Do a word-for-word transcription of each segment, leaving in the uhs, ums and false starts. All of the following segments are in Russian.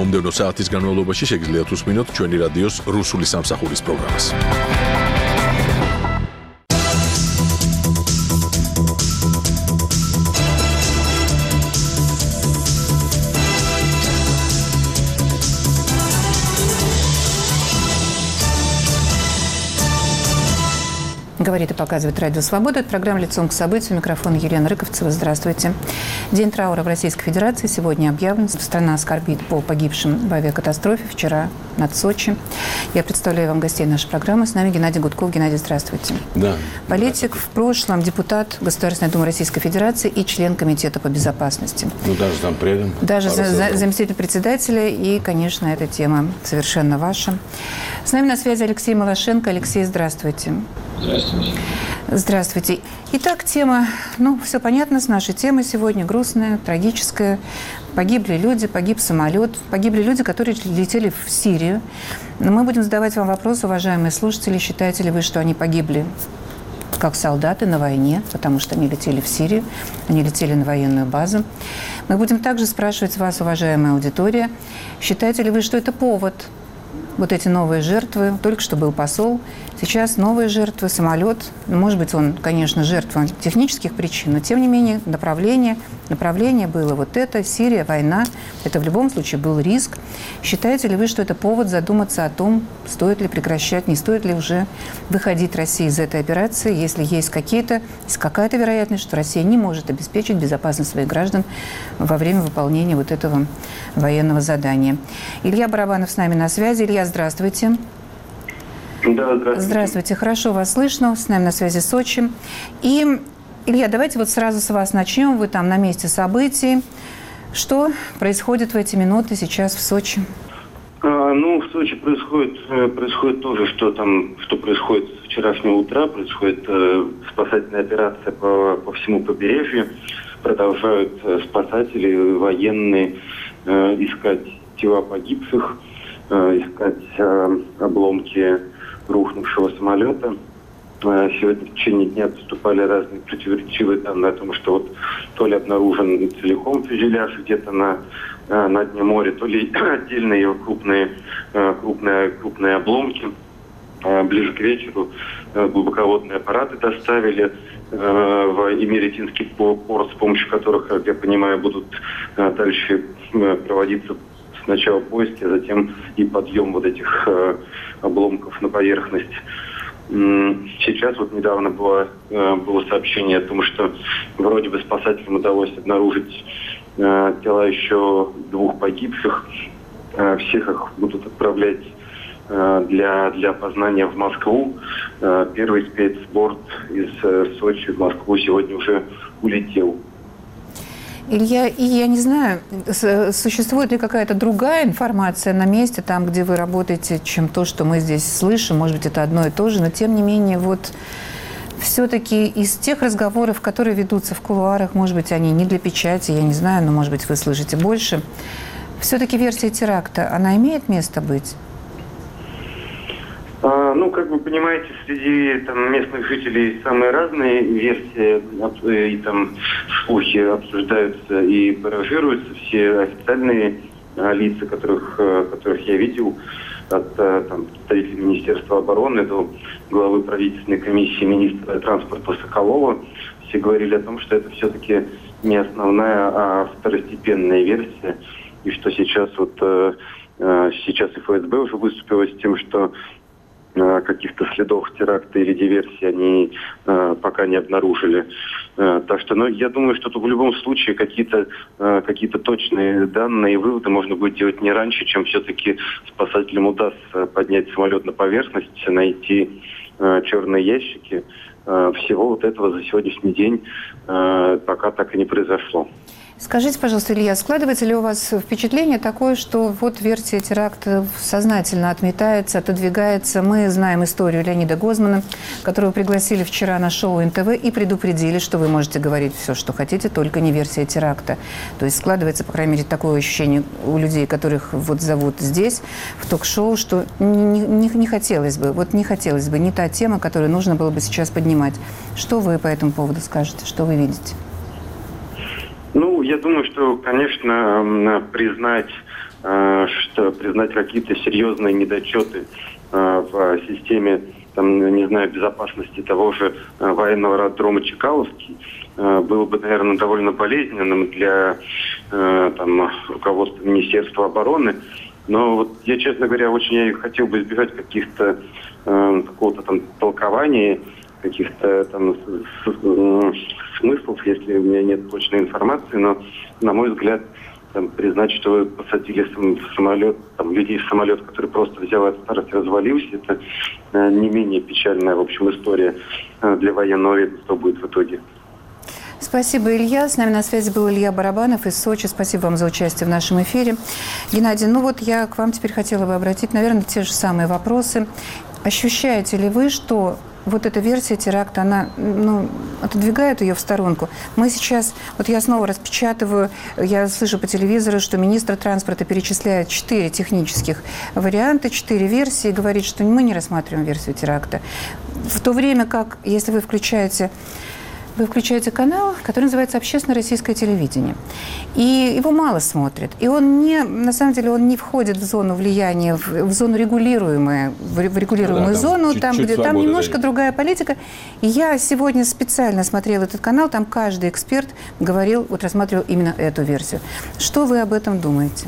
მომდევნო საათის განმავლობაში შეგიძლიათ უსმინოთ ჩვენი რადიოს რუსული სამსახურის პროგრამას. Говорит и показывает Радио Свобода. Это программа «Лицом к событию». Микрофон Елена Рыковцева. Здравствуйте. День траура в Российской Федерации сегодня объявлен. Страна скорбит по погибшим в авиакатастрофе вчера над Сочи. Я представляю вам гостей нашей программы. С нами Геннадий Гудков. Геннадий, здравствуйте. Да. Политик, в прошлом депутат Государственной Думы Российской Федерации и член Комитета по безопасности. Ну, даже зампредом. Даже за, за, заместитель председателя. И, конечно, эта тема совершенно ваша. С нами на связи Алексей Малашенко. Алексей, здравствуйте. Здравствуйте. Здравствуйте. Итак, тема, ну, все понятно с нашей темой сегодня, грустная, трагическая. Погибли люди, погиб самолет, погибли люди, которые летели в Сирию. Но мы будем задавать вам вопрос, уважаемые слушатели, считаете ли вы, что они погибли как солдаты на войне, потому что они летели в Сирию, они летели на военную базу. Мы будем также спрашивать вас, уважаемая аудитория, считаете ли вы, что это повод? Вот эти новые жертвы. Только что был посол. Сейчас новые жертвы, самолет. Может быть, он, конечно, жертва технических причин, но, тем не менее, направление, направление было вот это, Сирия, война. Это в любом случае был риск. Считаете ли вы, что это повод задуматься о том, стоит ли прекращать, не стоит ли уже выходить России из этой операции, если есть какие-то, есть какая-то вероятность, что Россия не может обеспечить безопасность своих граждан во время выполнения вот этого военного задания? Илья Барабанов с нами на связи. Илья, здравствуйте. Да, здравствуйте. Здравствуйте. Хорошо вас слышно. С нами на связи Сочи. И, Илья, давайте вот сразу с вас начнем. Вы там на месте событий. Что происходит в эти минуты сейчас в Сочи? А, ну, в Сочи происходит, происходит то же, что там, что происходит с вчерашнего утра. Происходит э, спасательная операция по, по всему побережью. Продолжают э, спасатели, военные э, искать тела погибших, э, искать э, обломки рухнувшего самолета. Сегодня в течение дня поступали разные противоречивые данные о том, что вот то ли обнаружен целиком фюзеляж где-то на, на дне моря, то ли отдельные его крупные, крупные, крупные обломки. Ближе к вечеру глубоководные аппараты доставили в Имеретинский порт, с помощью которых, как я понимаю, будут дальше проводиться сначала поиски, а затем и подъем вот этих обломков на поверхность. Сейчас вот недавно было, было сообщение о том, что вроде бы спасателям удалось обнаружить тела еще двух погибших. Всех их будут отправлять для, для опознания в Москву. Первый спецборд из Сочи в Москву сегодня уже улетел. Илья, и я не знаю, существует ли какая-то другая информация на месте, там, где вы работаете, чем то, что мы здесь слышим. Может быть, это одно и то же, но тем не менее, вот все-таки из тех разговоров, которые ведутся в кулуарах, может быть, они не для печати, я не знаю, но, может быть, вы слышите больше. Все-таки версия теракта, она имеет место быть? А, ну, как вы понимаете, среди там, местных жителей самые разные версии, и там слухи обсуждаются и баражируются. Все официальные а, лица, которых, а, которых я видел, от а, там, представителей Министерства обороны до главы правительственной комиссии министра транспорта Соколова, все говорили о том, что это все-таки не основная, а второстепенная версия, и что сейчас вот а, сейчас и эф эс бэ уже выступило с тем, что каких-то следов теракта или диверсии они э, пока не обнаружили. Э, так что, ну, я думаю, что в любом случае какие-то, э, какие-то точные данные и выводы можно будет делать не раньше, чем все-таки спасателям удастся поднять самолет на поверхность, найти э, черные ящики. Э, всего вот этого за сегодняшний день э, пока так и не произошло. Скажите, пожалуйста, Илья, складывается ли у вас впечатление такое, что вот версия теракта сознательно отметается, отодвигается? Мы знаем историю Леонида Гозмана, которого пригласили вчера на шоу эн тэ вэ и предупредили, что вы можете говорить все, что хотите, только не версия теракта. То есть складывается, по крайней мере, такое ощущение у людей, которых вот зовут здесь, в ток-шоу, что не, не, не хотелось бы, вот не хотелось бы, не та тема, которую нужно было бы сейчас поднимать. Что вы по этому поводу скажете? Что вы видите? Ну, я думаю, что, конечно, признать что признать какие-то серьезные недочеты в системе, там, не знаю, безопасности того же военного аэродрома Чкаловский было бы, наверное, довольно болезненным для там, руководства Министерства обороны. Но вот я, честно говоря, очень я хотел бы избегать каких-то какого-то там толкования, каких-то там смыслов, если у меня нет точной информации, но, на мой взгляд, там, признать, что вы посадили в самолет, там, людей в самолет, который просто взял от старости и развалился, это э, не менее печальная, в общем, история э, для военного ведомства будет в итоге. Спасибо, Илья. С нами на связи был Илья Барабанов из Сочи. Спасибо вам за участие в нашем эфире. Геннадий, ну вот я к вам теперь хотела бы обратить, наверное, те же самые вопросы. Ощущаете ли вы, что вот эта версия теракта, она, ну, отодвигает ее в сторонку? Мы сейчас, вот я снова распечатываю, я слышу по телевизору, что министр транспорта перечисляет четыре технических варианта, четыре версии, и говорит, что мы не рассматриваем версию теракта. В то время как, если вы включаете... Вы включаете канал, который называется «Общественное российское телевидение». И его мало смотрят. И он не, на самом деле, он не входит в зону влияния, в, в зону регулируемую, в регулируемую да, зону, там, там, где, там немножко зависит. Другая политика. И я сегодня специально смотрела этот канал, там каждый эксперт говорил, вот рассматривал именно эту версию. Что вы об этом думаете?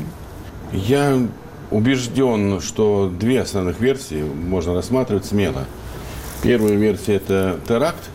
Я убежден, что две основных версии можно рассматривать смело. Первая версия – это теракт.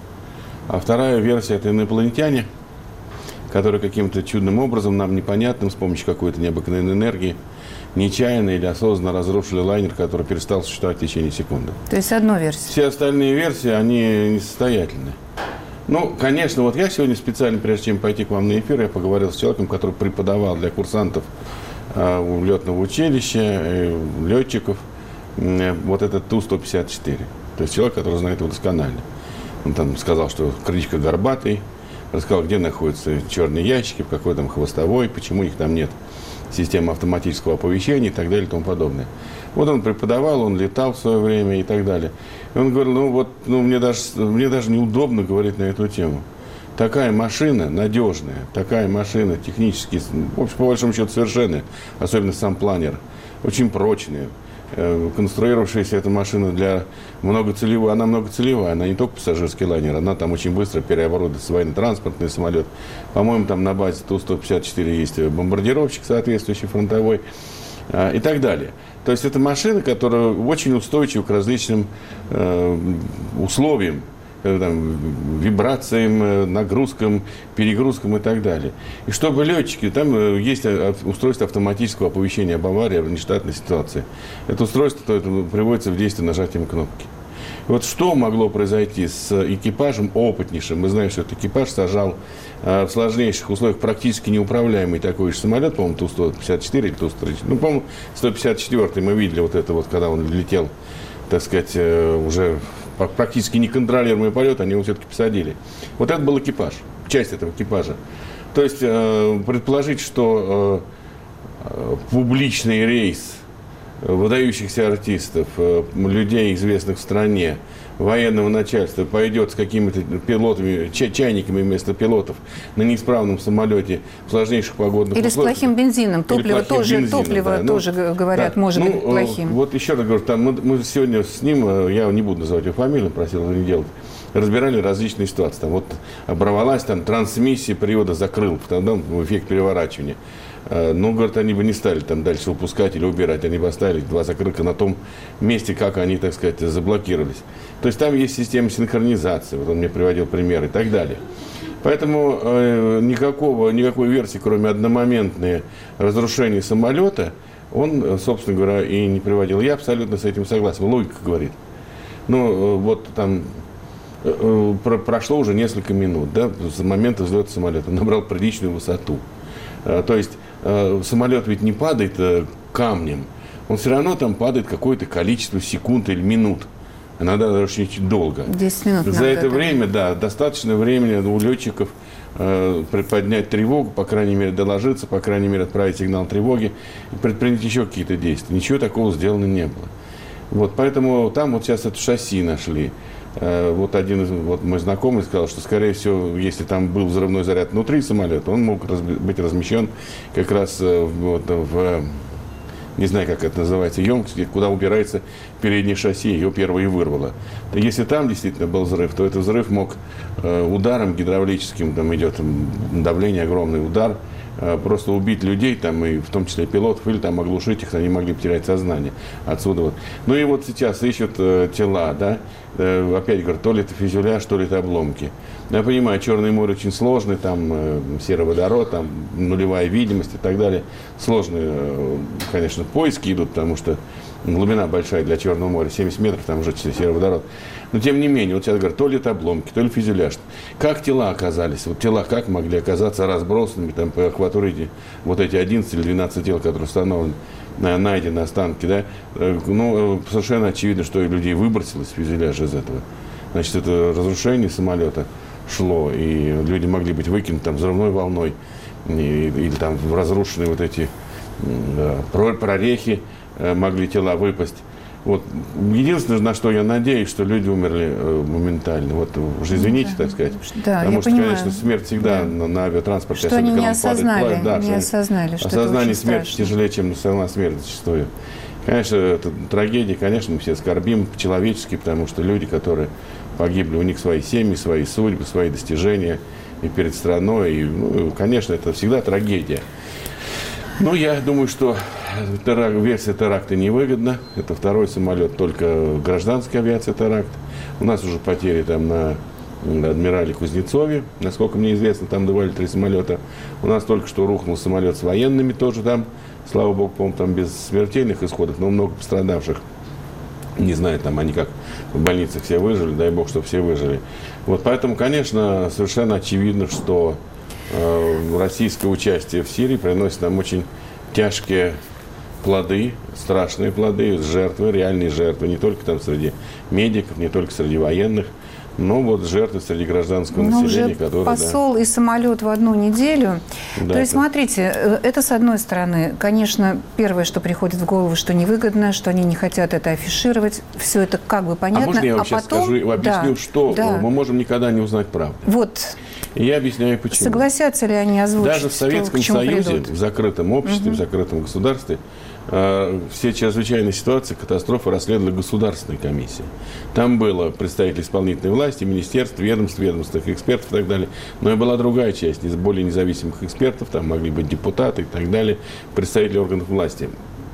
А вторая версия – это инопланетяне, которые каким-то чудным образом, нам непонятным, с помощью какой-то необыкновенной энергии, нечаянно или осознанно разрушили лайнер, который перестал существовать в течение секунды. То есть одна версия. Все остальные версии, они несостоятельны. Ну, конечно, вот я сегодня специально, прежде чем пойти к вам на эфир, я поговорил с человеком, который преподавал для курсантов э, летного училища, э, летчиков, э, вот этот Ту сто пятьдесят четыре. То есть человек, который знает его досконально. Он там сказал, что крылечко горбатый, рассказал, где находятся черные ящики, в какой там хвостовой, почему их там нет системы автоматического оповещения и так далее и тому подобное. Вот он преподавал, он летал в свое время и так далее. И он говорил, ну вот, ну, мне, даже, мне даже неудобно говорить на эту тему. Такая машина надежная, такая машина технически, в общем, по большому счету совершенная, особенно сам планер, очень прочная. Конструировавшаяся эта машина для многоцелевой, она многоцелевая, она не только пассажирский лайнер, она там очень быстро переоборудуется в военно-транспортный самолет. По-моему, там на базе Ту сто пятьдесят четыре есть бомбардировщик соответствующий, фронтовой и так далее. То есть это машина, которая очень устойчива к различным э, условиям, там, вибрациям, нагрузкам, перегрузкам и так далее. И чтобы летчики, там есть устройство автоматического оповещения об аварии, в нештатной ситуации. Это устройство это приводится в действие нажатием кнопки. И вот что могло произойти с экипажем опытнейшим? Мы знаем, что этот экипаж сажал в сложнейших условиях практически неуправляемый такой же самолет, по-моему, Ту сто пятьдесят четыре или Ту сто тридцать. Ну, по-моему, сто пятьдесят четыре мы видели вот это вот, когда он летел, так сказать, уже практически неконтролируемый полет, они его все-таки посадили. Вот это был экипаж, часть этого экипажа. То есть э, предположить, что э, публичный рейс выдающихся артистов, э, людей, известных в стране, военного начальства, пойдет с какими-то пилотами, чай, чайниками вместо пилотов на неисправном самолете в сложнейших погодных Или условиях. Или с плохим бензином. Топливо плохим тоже, бензином, топливо да. тоже ну, говорят, да. может ну, быть плохим. Вот еще раз говорю, там мы, мы сегодня с ним, я не буду называть его фамилию, просил его не делать, разбирали различные ситуации. Там вот оборвалась там трансмиссия привода закрыл, тогда эффект переворачивания. Ну, говорят, они бы не стали там дальше выпускать или убирать, они бы оставили два закрылка на том месте, как они, так сказать, заблокировались. То есть там есть система синхронизации, вот он мне приводил пример и так далее. Поэтому э, никакого, никакой версии, кроме одномоментного разрушения самолета, он, собственно говоря, и не приводил. Я абсолютно с этим согласен. Логика говорит. Ну, вот там э, про, прошло уже несколько минут, да, с момента взлета самолета. Он набрал приличную высоту. Э, то есть э, самолет ведь не падает э, камнем, он все равно там падает какое-то количество секунд или минут. Иногда даже очень долго. десять минут. За это время, да, достаточно времени у летчиков э, поднять тревогу, по крайней мере, доложиться, по крайней мере, отправить сигнал тревоги и предпринять еще какие-то действия. Ничего такого сделано не было. Вот, поэтому там вот сейчас это шасси нашли. Вот один из, вот мой знакомый сказал, что, скорее всего, если там был взрывной заряд внутри самолета, он мог быть размещен как раз вот в, не знаю, как это называется, емкость, куда убирается переднее шасси, ее первое и вырвало. Если там действительно был взрыв, то этот взрыв мог ударом гидравлическим, там идет давление, огромный удар, просто убить людей, там, и в том числе пилотов, или там оглушить их, они могли потерять сознание. Отсюда вот. Ну и вот сейчас ищут э, тела, да, э, опять говорю, то ли это фюзеляж, то ли это обломки. Я понимаю, Черное море очень сложный, там э, сероводород, там нулевая видимость и так далее. Сложные, э, конечно, поиски идут, потому что глубина большая для Черного моря, семьдесят метров, там уже сероводород. Но тем не менее, вот сейчас говорят, то ли это обломки, то ли фюзеляж. Как тела оказались? Вот тела как могли оказаться разбросанными там, по акватории? Вот эти одиннадцать или двенадцать тел, которые установлены, найдены останки, да? Ну, совершенно очевидно, что и людей выбросилось фюзеляжа из этого. Значит, это разрушение самолета шло, и люди могли быть выкинуты там взрывной волной, или там разрушены вот эти да, прорехи, могли тела выпасть. Вот. Единственное, на что я надеюсь, что люди умерли э, моментально. Вот уже извините, да, так сказать. Да, потому я что, понимаю. конечно, смерть всегда да. на, на авиатранспорте. Что они не осознали, падает, да, не что осознали, что осознание это смерти страшно. тяжелее, чем сама смерть зачастую. Конечно, это трагедия, конечно, мы все скорбим по-человечески, потому что люди, которые погибли, у них свои семьи, свои судьбы, свои достижения и перед страной. И, ну, конечно, это всегда трагедия. Ну, я думаю, что теракт, версия теракта невыгодна. Это второй самолет, только гражданская авиация теракт. У нас уже потери там на, на адмирале Кузнецове. Насколько мне известно, там давали три самолета. У нас только что рухнул самолет с военными тоже там. Слава богу, по-моему, там без смертельных исходов, но много пострадавших. Не знаю, там они как в больницах все выжили, дай бог, чтобы все выжили. Вот поэтому, конечно, совершенно очевидно, что российское участие в Сирии приносит нам очень тяжкие плоды, страшные плоды, жертвы, реальные жертвы, не только там среди медиков, не только среди военных, но вот жертвы среди гражданского но населения, уже которые... посол да. и самолет в одну неделю. Да, То есть, это... смотрите, это с одной стороны, конечно, первое, что приходит в голову, что невыгодно, что они не хотят это афишировать. Все это как бы понятно. А можно я вам а сейчас потом... скажу, объясню, да, что да. мы можем никогда не узнать правду. Вот. И я объясняю, почему. Согласятся ли они озвучить, даже в Советском что, Союзе, придут? в закрытом обществе, угу. в закрытом государстве, э, все чрезвычайные ситуации, катастрофы расследовали государственные комиссии. Там было представители исполнительной власти, министерств, ведомств, ведомственных экспертов и так далее. Но и была другая часть, из более независимых экспертов, там могли быть депутаты и так далее, представители органов власти.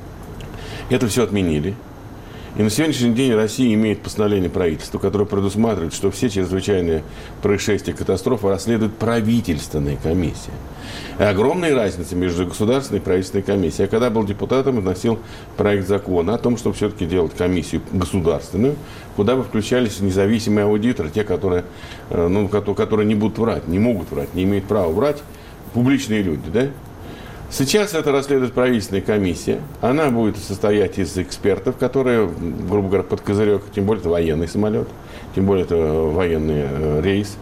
Это все отменили. И на сегодняшний день Россия имеет постановление правительства, которое предусматривает, что все чрезвычайные происшествия, катастрофы расследует правительственная комиссия. И огромная разница между государственной и правительственной комиссией. Я когда был депутатом, вносил проект закона о том, чтобы все-таки делать комиссию государственную, куда бы включались независимые аудиторы, те, которые, ну, которые не будут врать, не могут врать, не имеют права врать, публичные люди, да? Сейчас это расследует правительственная комиссия. Она будет состоять из экспертов, которые, грубо говоря, под козырек, тем более это военный самолет, тем более это военный рейс.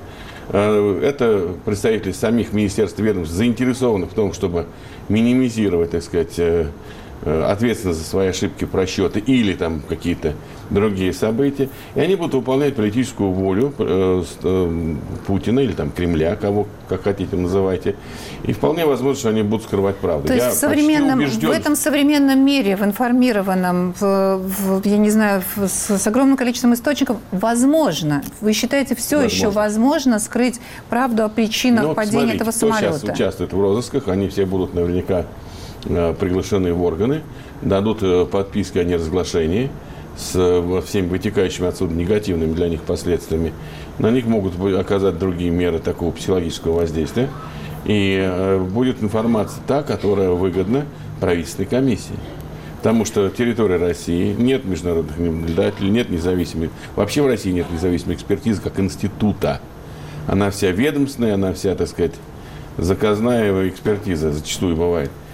Это представители самих министерств и ведомств, заинтересованных в том, чтобы минимизировать, так сказать, ответственность за свои ошибки, просчеты или там какие-то другие события. И они будут выполнять политическую волю э, э, Путина или там Кремля, кого как хотите называйте. И вполне возможно, что они будут скрывать правду. То есть я в, современном, убежден, в этом современном мире, в информированном, в, в, я не знаю, в, с, с огромным количеством источников, возможно, вы считаете, все возможно. еще возможно скрыть правду о причинах ну, падения смотрите, этого кто самолета? Сейчас участвует в розысках, они все будут наверняка приглашены в органы, дадут подписки о неразглашении с всеми вытекающими отсюда негативными для них последствиями. На них могут оказать другие меры такого психологического воздействия. И будет информация та, которая выгодна правительственной комиссии. Потому что территория России, нет международных наблюдателей, нет независимых. Вообще в России нет независимой экспертизы как института. Она вся ведомственная, она вся, так сказать, заказная экспертиза зачастую бывает.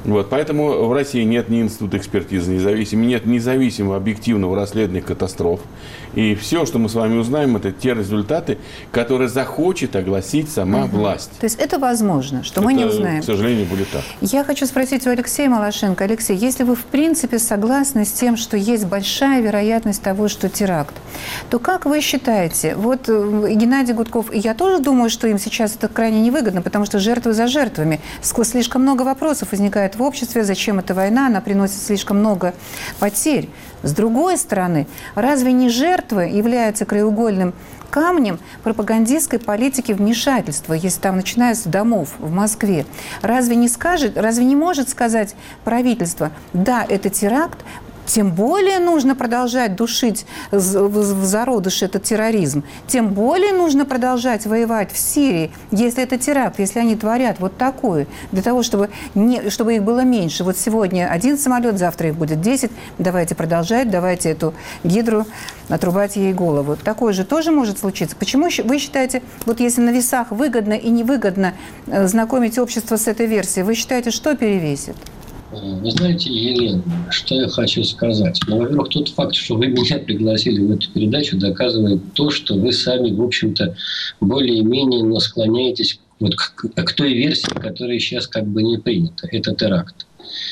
Вот, поэтому в России нет ни института экспертизы независимого, нет независимого объективного расследования катастроф. И все, что мы с вами узнаем, это те результаты, которые захочет огласить сама угу. власть. То есть это возможно, что это, мы не узнаем. К сожалению, будет так. Я хочу спросить у Алексея Малашенко. Алексей, если вы в принципе согласны с тем, что есть большая вероятность того, что теракт, то как вы считаете, вот Геннадий Гудков, и я тоже думаю, что им сейчас это крайне невыгодно, потому что жертвы за жертвами. Слишком много вопросов возникает в обществе, зачем эта война, она приносит слишком много потерь. С другой стороны, разве не жертвы являются краеугольным камнем пропагандистской политики вмешательства, если там начинается с домов в Москве? Разве не скажет, разве не может сказать правительство, да, это теракт, тем более нужно продолжать душить в зародыше этот терроризм. Тем более нужно продолжать воевать в Сирии, если это теракт, если они творят вот такое, для того, чтобы, не, чтобы их было меньше. Вот сегодня один самолет, завтра их будет десять. Давайте продолжать, давайте эту гидру отрубать ей голову. Такое же тоже может случиться. Почему вы считаете, вот если на весах выгодно и невыгодно знакомить общество с этой версией, вы считаете, что перевесит? Вы знаете, Елена, что я хочу сказать? Ну, во-первых, тот факт, что вы меня пригласили в эту передачу, доказывает то, что вы сами, в общем-то, более-менее склоняетесь вот к, к той версии, которая сейчас как бы не принята. Это теракт.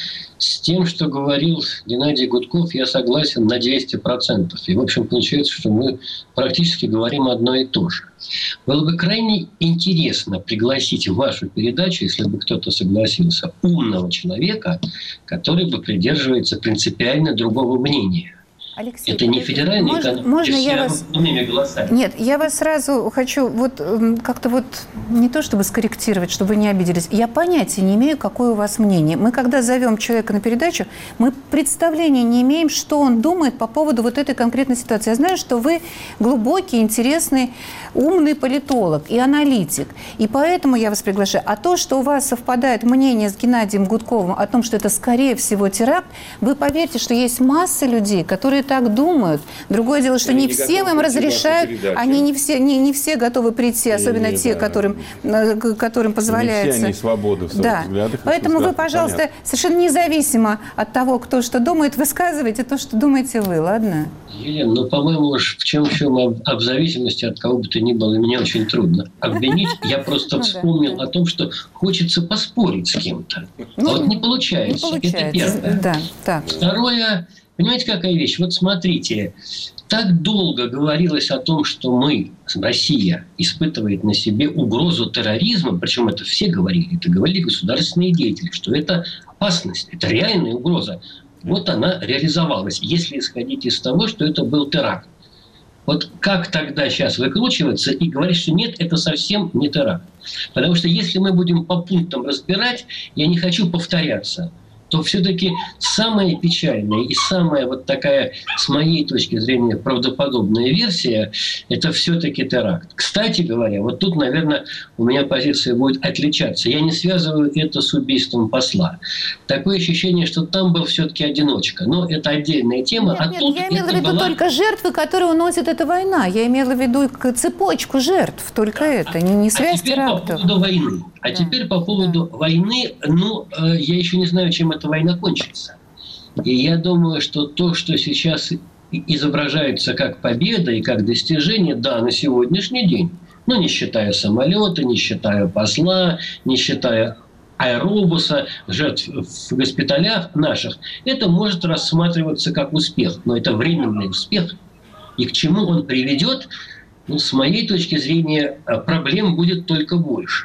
С тем, что говорил Геннадий Гудков, я согласен на двести процентов. И, в общем, получается, что мы практически говорим одно и то же. Было бы крайне интересно пригласить в вашу передачу, если бы кто-то согласился, умного человека, который бы придерживается принципиально другого мнения. Алексей, это не федеральный можно, канал, можно я вас... голосами. Нет, я вас сразу хочу вот как-то вот не то чтобы скорректировать, чтобы вы не обиделись. Я понятия не имею, какое у вас мнение. Мы, когда зовем человека на передачу, мы представления не имеем, что он думает по поводу вот этой конкретной ситуации. Я знаю, что вы глубокий, интересный, умный политолог и аналитик. И поэтому я вас приглашаю. А то, что у вас совпадает мнение с Геннадием Гудковым о том, что это скорее всего теракт, вы поверьте, что есть масса людей, которые так думают. Другое дело, что они не не всем им разрешают, они не все, не, не все готовы прийти, особенно не, не, те, да, которым, которым позволяется. Не все они свободы в своих да. взглядах. Поэтому вы, пожалуйста, понятно. Совершенно независимо от того, кто что думает, высказывайте то, что думаете вы, ладно? Елена, ну, по-моему, уж в чем в чем об, об зависимости от кого бы то ни было, мне очень трудно обвинить. Я просто вспомнил о том, что хочется поспорить с кем-то. А вот не получается. Это первое. Второе. Понимаете, какая вещь? Вот смотрите, так долго говорилось о том, что мы, Россия, испытывает на себе угрозу терроризма, причем это все говорили, это говорили государственные деятели, что это опасность, это реальная угроза. Вот она реализовалась, если исходить из того, что это был теракт. Вот как тогда сейчас выкручиваться и говорить, что нет, это совсем не теракт. Потому что если мы будем по пунктам разбирать, я не хочу повторяться, то все-таки самая печальная и самая вот такая, с моей точки зрения, правдоподобная версия – это все-таки теракт. Кстати говоря, вот тут, наверное, у меня позиция будет отличаться. Я не связываю это с убийством посла. Такое ощущение, что там был все-таки одиночка. Но это отдельная тема. Нет, а нет, тут я имела в виду была... только жертвы, которые уносит эта война. Я имела в виду цепочку жертв, только это, не, не связь а теперь терактов. По поводу войны. А да. теперь по поводу да. войны, ну, я еще не знаю, чем эта война кончится. И я думаю, что то, что сейчас изображается как победа и как достижение, да, на сегодняшний день, ну, не считая самолета, не считая посла, не считая аэробуса, жертв в госпиталях наших, это может рассматриваться как успех. Но это временный успех. И к чему он приведет, ну, с моей точки зрения, проблем будет только больше.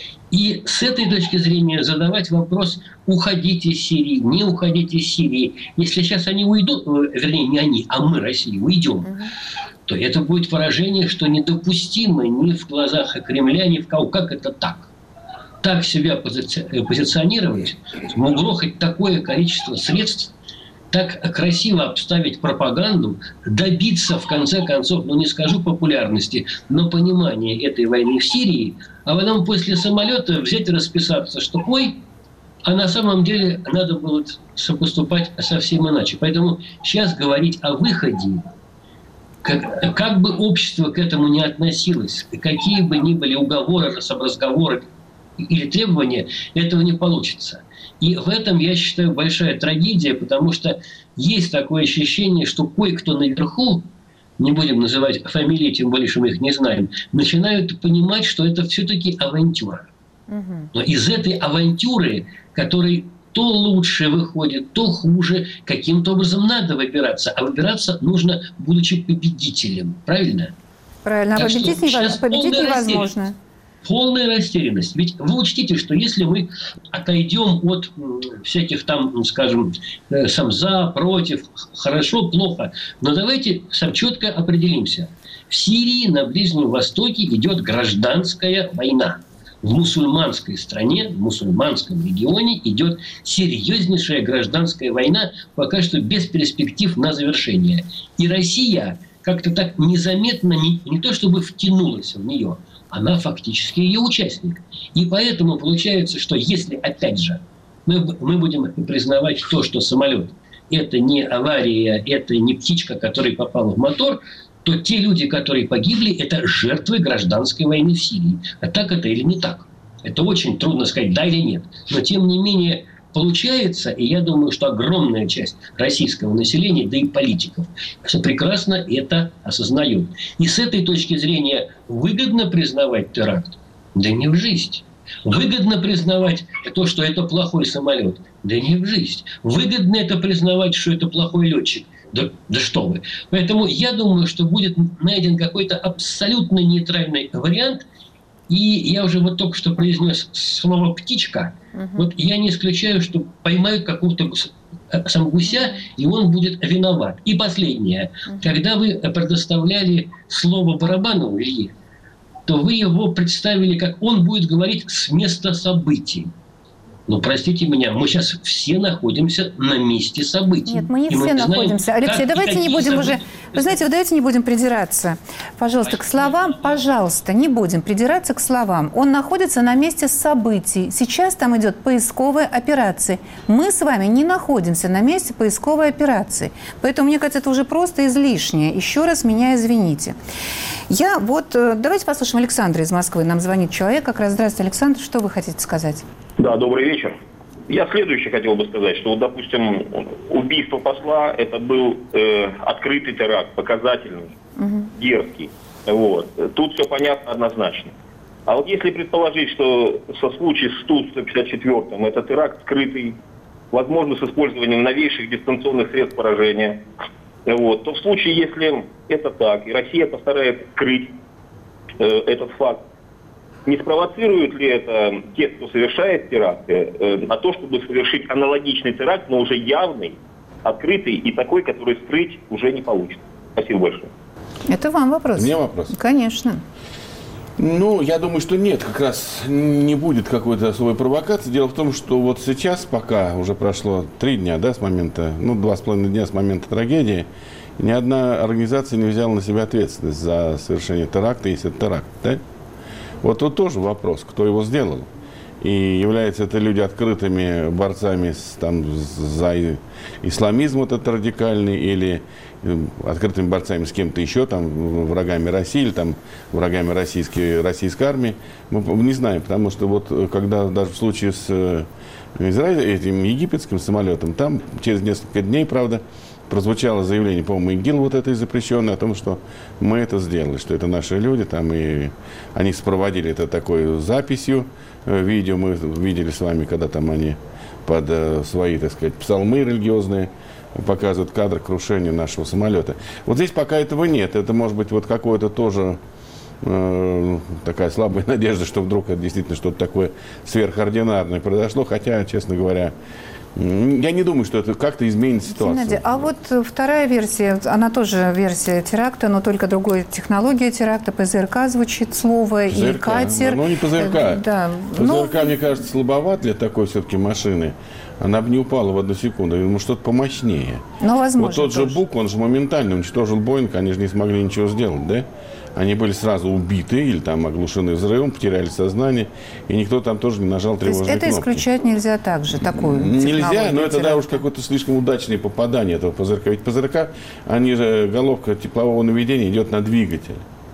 И с этой точки зрения задавать вопрос, уходить из Сирии, не уходить из Сирии. Если сейчас они уйдут, вернее, не они, а мы, Россия, уйдем, uh-huh. то это будет выражение, что недопустимо ни в глазах Кремля, ни в кого. Как это так? Так себя пози- позиционировать, угрохать такое количество средств, так красиво обставить пропаганду, добиться, в конце концов, ну не скажу популярности, но понимания этой войны в Сирии, а потом после самолета взять и расписаться, что ой, а на самом деле надо было поступать совсем иначе. Поэтому сейчас говорить о выходе, как, как бы общество к этому не относилось, какие бы ни были уговоры, разговоры, или требования, этого не получится. И в этом, я считаю, большая трагедия, потому что есть такое ощущение, что кое-кто наверху, не будем называть фамилии, тем более, что мы их не знаем, начинают понимать, что это все-таки авантюра. Но из этой авантюры, которой то лучше выходит, то хуже, каким-то образом надо выбираться. А выбираться нужно, будучи победителем. Правильно? Правильно. А победить, невоз... победить невозможно. Полная растерянность. Ведь вы учтите, что если мы отойдем от всяких там, скажем, сам за, против, хорошо, плохо, но давайте сам четко определимся. В Сирии, на Ближнем Востоке идет гражданская война. В мусульманской стране, в мусульманском регионе идет серьезнейшая гражданская война, пока что без перспектив на завершение. И Россия как-то так незаметно, не, не то чтобы втянулась в нее, она фактически ее участник. И поэтому получается, что если, опять же, мы, мы будем признавать то, что самолет – это не авария, это не птичка, которая попала в мотор, то те люди, которые погибли, это жертвы гражданской войны в Сирии. А так это или не так? Это очень трудно сказать, да или нет. Но тем не менее получается, и я думаю, что огромная часть российского населения, да и политиков, прекрасно это осознают. И с этой точки зрения выгодно признавать теракт? Да не в жизнь. Выгодно признавать то, что это плохой самолет? Да не в жизнь. Выгодно это признавать, что это плохой летчик? Да, да что вы. Поэтому я думаю, что будет найден какой-то абсолютно нейтральный вариант. И я уже вот только что произнес слово «птичка». Uh-huh. Вот я не исключаю, что поймают какого-то сам гуся, и он будет виноват. И последнее. Uh-huh. Когда вы предоставляли слово Барабанову, Илье, то вы его представили, как он будет говорить с места событий. Ну, простите меня, мы сейчас все находимся на месте событий. Нет, мы не и все мы находимся. Знаем, Алексей, давайте не будем события... уже... Вы знаете, вы давайте не будем придираться, пожалуйста, к словам. Пожалуйста, не будем придираться к словам. Он находится на месте событий. Сейчас там идет поисковая операция. Мы с вами не находимся на месте поисковой операции. Поэтому, мне кажется, это уже просто излишнее. Еще раз меня извините. Я вот... Давайте послушаем Александра из Москвы. Нам звонит человек как раз. Здравствуйте, Александр. Что вы хотите сказать? Да, добрый вечер. Я следующее хотел бы сказать, что, вот, допустим, убийство посла – это был э, открытый теракт, показательный, угу. дерзкий. Вот. Тут все понятно однозначно. А вот если предположить, что со случая с Ту сто пятьдесят четвёртым это теракт скрытый, возможно, с использованием новейших дистанционных средств поражения, вот, то в случае, если это так, и Россия постарается скрыть э, этот факт, не спровоцирует ли это те, кто совершает теракты, э, на то, чтобы совершить аналогичный теракт, но уже явный, открытый и такой, который скрыть уже не получится? Спасибо большое. Это вам вопрос. Мне вопрос? Конечно. Ну, я думаю, что нет, как раз не будет какой-то особой провокации. Дело в том, что вот сейчас, пока уже прошло три дня, да, с момента, ну, два с половиной дня с момента трагедии, ни одна организация не взяла на себя ответственность за совершение теракта, если это теракт, да? Вот тут тоже вопрос, кто его сделал. И являются это люди открытыми борцами с, там, за исламизм вот этот радикальный, или открытыми борцами с кем-то еще, там, врагами России, или там, врагами российской, российской армии. Мы не знаем, потому что вот когда даже в случае с Израилем, этим египетским самолетом, там через несколько дней, правда, прозвучало заявление, по-моему, ИГИЛ вот это и запрещенное, о том, что мы это сделали, что это наши люди, там, и они спроводили это такой записью, видео мы видели с вами, когда там они под э, свои, так сказать, псалмы религиозные показывают кадр крушения нашего самолета. Вот здесь пока этого нет, это может быть вот какое-то тоже э, такая слабая надежда, что вдруг это действительно что-то такое сверхординарное произошло, хотя, честно говоря, я не думаю, что это как-то изменит ситуацию. Геннадий, а вот вторая версия, она тоже версия теракта, но только другой технология теракта. ПЗРК звучит слово, ПЗРК, и катер. Ну, не ПЗРК. Да. ПЗРК, ну, мне кажется, слабоват для такой все-таки машины. Она бы не упала в одну секунду. Я думаю, что-то помощнее. Ну, возможно. Вот тот тоже. же Бук, он же моментально уничтожил Боинг, они же не смогли ничего сделать, да? Они были сразу убиты или там оглушены взрывом, потеряли сознание, и никто там тоже не нажал тревожную кнопку. То есть это исключать нельзя также, такую Нельзя, но это да, уж какое-то слишком удачное попадание этого ПЗРК. Ведь ПЗРК, они же, головка теплового наведения идет на двигатель.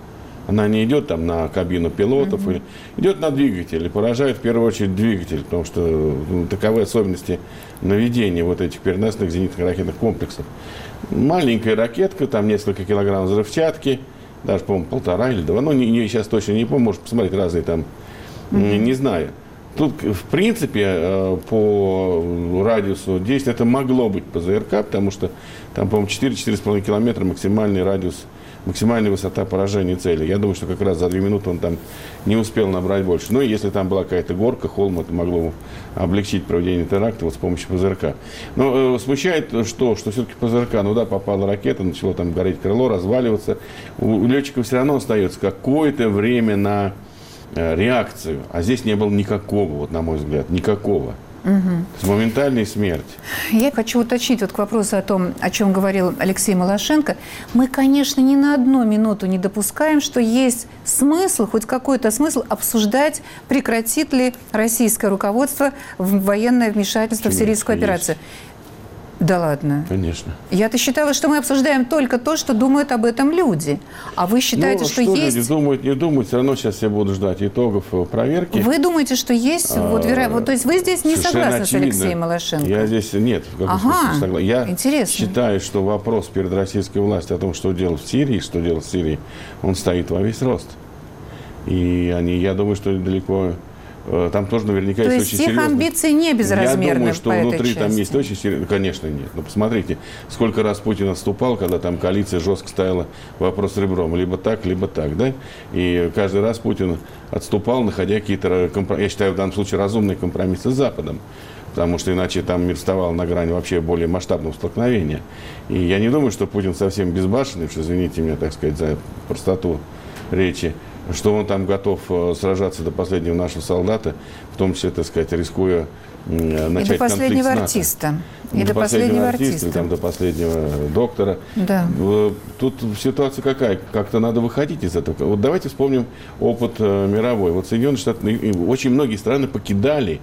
Она не идет там на кабину пилотов, mm-hmm. или, идет на двигатель и поражает в первую очередь двигатель, потому что ну, таковы особенности наведения вот этих переносных зенитных ракетных комплексов. Маленькая ракетка, там несколько килограмм взрывчатки, даже, по-моему, полтора или два, ну, не, не, сейчас точно не помню, можно посмотреть разные там, mm-hmm. не, не знаю. Тут, в принципе, по радиусу действия это могло быть ПЗРК, потому что там, по-моему, четыре-четыре с половиной километра максимальный радиус, максимальная высота поражения цели. Я думаю, что как раз за две минуты он там не успел набрать больше. Ну, и если там была какая-то горка, холм, это могло облегчить проведение теракта вот с помощью ПЗРК. Но э, смущает что, что все-таки ПЗРК, ну да, попала ракета, начало там гореть крыло, разваливаться. У, у летчиков все равно остается какое-то время на реакцию, а здесь не было никакого, вот на мой взгляд, никакого. Угу. То есть моментальная смерть. Я хочу уточнить вот к вопросу о том, о чем говорил Алексей Малашенко. Мы, конечно, ни на одну минуту не допускаем, что есть смысл, хоть какой-то смысл обсуждать, прекратит ли российское руководство военное вмешательство Почему? в сирийскую операцию. Да ладно? Конечно. Я-то считала, что мы обсуждаем только то, что думают об этом люди. А вы считаете, ну, что, что есть... люди думают, не думают, все равно сейчас все будут ждать итогов проверки. Вы думаете, что есть... А, вот, веро... вот, то есть вы здесь не согласны очевидно. с Алексеем Малашенко? Я здесь... Нет. В каком ага, смысле согласен? Я интересно. считаю, что вопрос перед российской властью о том, что делать в Сирии, что делать в Сирии, он стоит во весь рост. И они, я думаю, что далеко... Там тоже наверняка То есть, есть очень их серьезные... амбиции не безразмерны. Я думаю, что по внутри этой там части. есть очень серьезные... Конечно, нет. Но посмотрите, сколько раз Путин отступал, когда там коалиция жестко ставила вопрос ребром. Либо так, либо так, да? И каждый раз Путин отступал, находя какие-то, я считаю, в данном случае разумные компромиссы с Западом. Потому что иначе там мир вставал на грани вообще более масштабного столкновения. И я не думаю, что Путин совсем безбашенный, что, извините меня, так сказать, за простоту речи, что он там готов сражаться до последнего нашего солдата, в том числе, так сказать, рискуя начать конфликт с НАТО. И до последнего артиста. И до, до последнего артиста, артиста. Там, до последнего доктора. Да. Тут ситуация какая? Как-то надо выходить из этого. Вот давайте вспомним опыт мировой. Вот Соединенные Штаты, очень многие страны покидали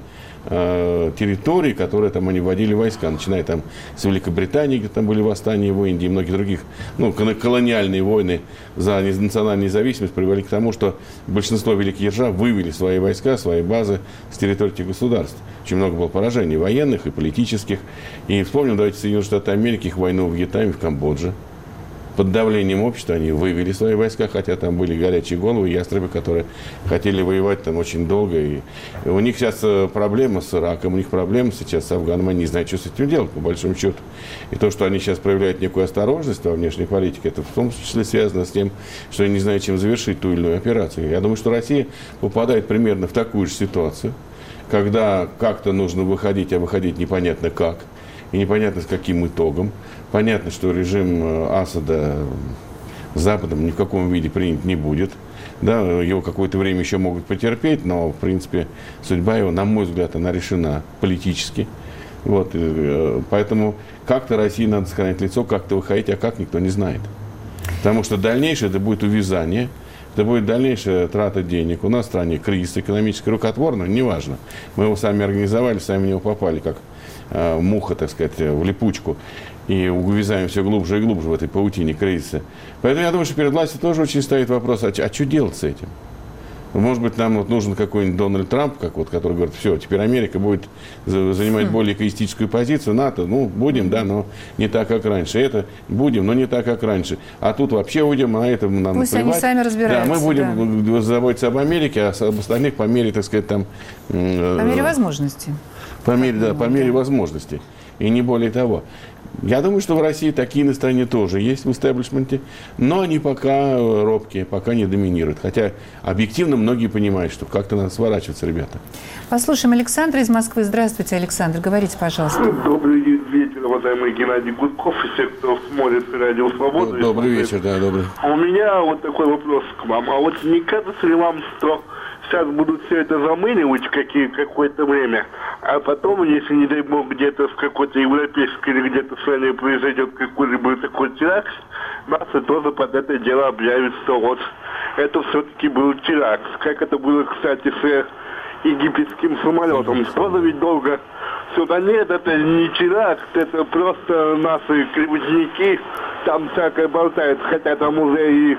территории, которые там они вводили войска, начиная там с Великобритании, где там были восстания в Индии и многих других, ну, колониальные войны за национальную независимость привели к тому, что большинство великих держав вывели свои войска, свои базы с территории этих государств. Очень много было поражений военных и политических. И вспомним, давайте, Соединенные Штаты Америки, их войну в Вьетнаме, в Камбодже. Под давлением общества они вывели свои войска, хотя там были горячие головы, ястребы, которые хотели воевать там очень долго. И у них сейчас проблема с Ираком, у них проблема сейчас с Афганом, они не знают, что с этим делать, по большому счету. И то, что они сейчас проявляют некую осторожность во внешней политике, это в том числе связано с тем, что они не знают, чем завершить ту или иную операцию. Я думаю, что Россия попадает примерно в такую же ситуацию, когда как-то нужно выходить, а выходить непонятно как, и непонятно с каким итогом. Понятно, что режим Асада Западом ни в каком виде принят не будет. Да, его какое-то время еще могут потерпеть, но, в принципе, судьба его, на мой взгляд, она решена политически. Вот, поэтому как-то России надо сохранять лицо, как-то выходить, а как никто не знает. Потому что дальнейшее это будет увязание, это будет дальнейшая трата денег. У нас в стране кризис экономический, рукотворный, неважно. Мы его сами организовали, сами в него попали, как э, муха, так сказать, в липучку. И увязаем все глубже и глубже в этой паутине кризиса. Поэтому я думаю, что перед властью тоже очень стоит вопрос, а, а что делать с этим? Может быть, нам вот нужен какой-нибудь Дональд Трамп, как вот, который говорит, все, теперь Америка будет занимать более эгоистическую позицию, НАТО, ну, будем, да, но не так, как раньше. Это будем, но не так, как раньше. А тут вообще уйдем, а это нам Пусть наплевать. Они сами разбираются. Да, мы будем да. заботиться об Америке, а об остальных по мере, так сказать, там... По мере возможностей. По мере, да, по мере возможностей. И не более того. Я думаю, что в России такие настроения тоже есть в истеблишменте, но они пока робкие, пока не доминируют. Хотя объективно многие понимают, что как-то надо сворачиваться, ребята. Послушаем Александра из Москвы. Здравствуйте, Александр. Говорите, пожалуйста. Добрый вечер, уважаемый Геннадий Гудков и все, кто смотрит Радио Свободу. Добрый вечер, да, добрый. У меня вот такой вопрос к вам. А вот не кажется ли вам, что сейчас будут все это замыливать какие, какое-то время, а потом, если, не дай бог, где-то в какой-то европейской или где-то в стране произойдет какой-либо такой теракт, НАСА тоже под это дело объявит, что вот это все-таки был теракт. Как это было, кстати, с египетским самолетом. Тоже ведь долго сюда нет, это не теракт, это просто наши клеветники там всякое болтают, хотя там уже и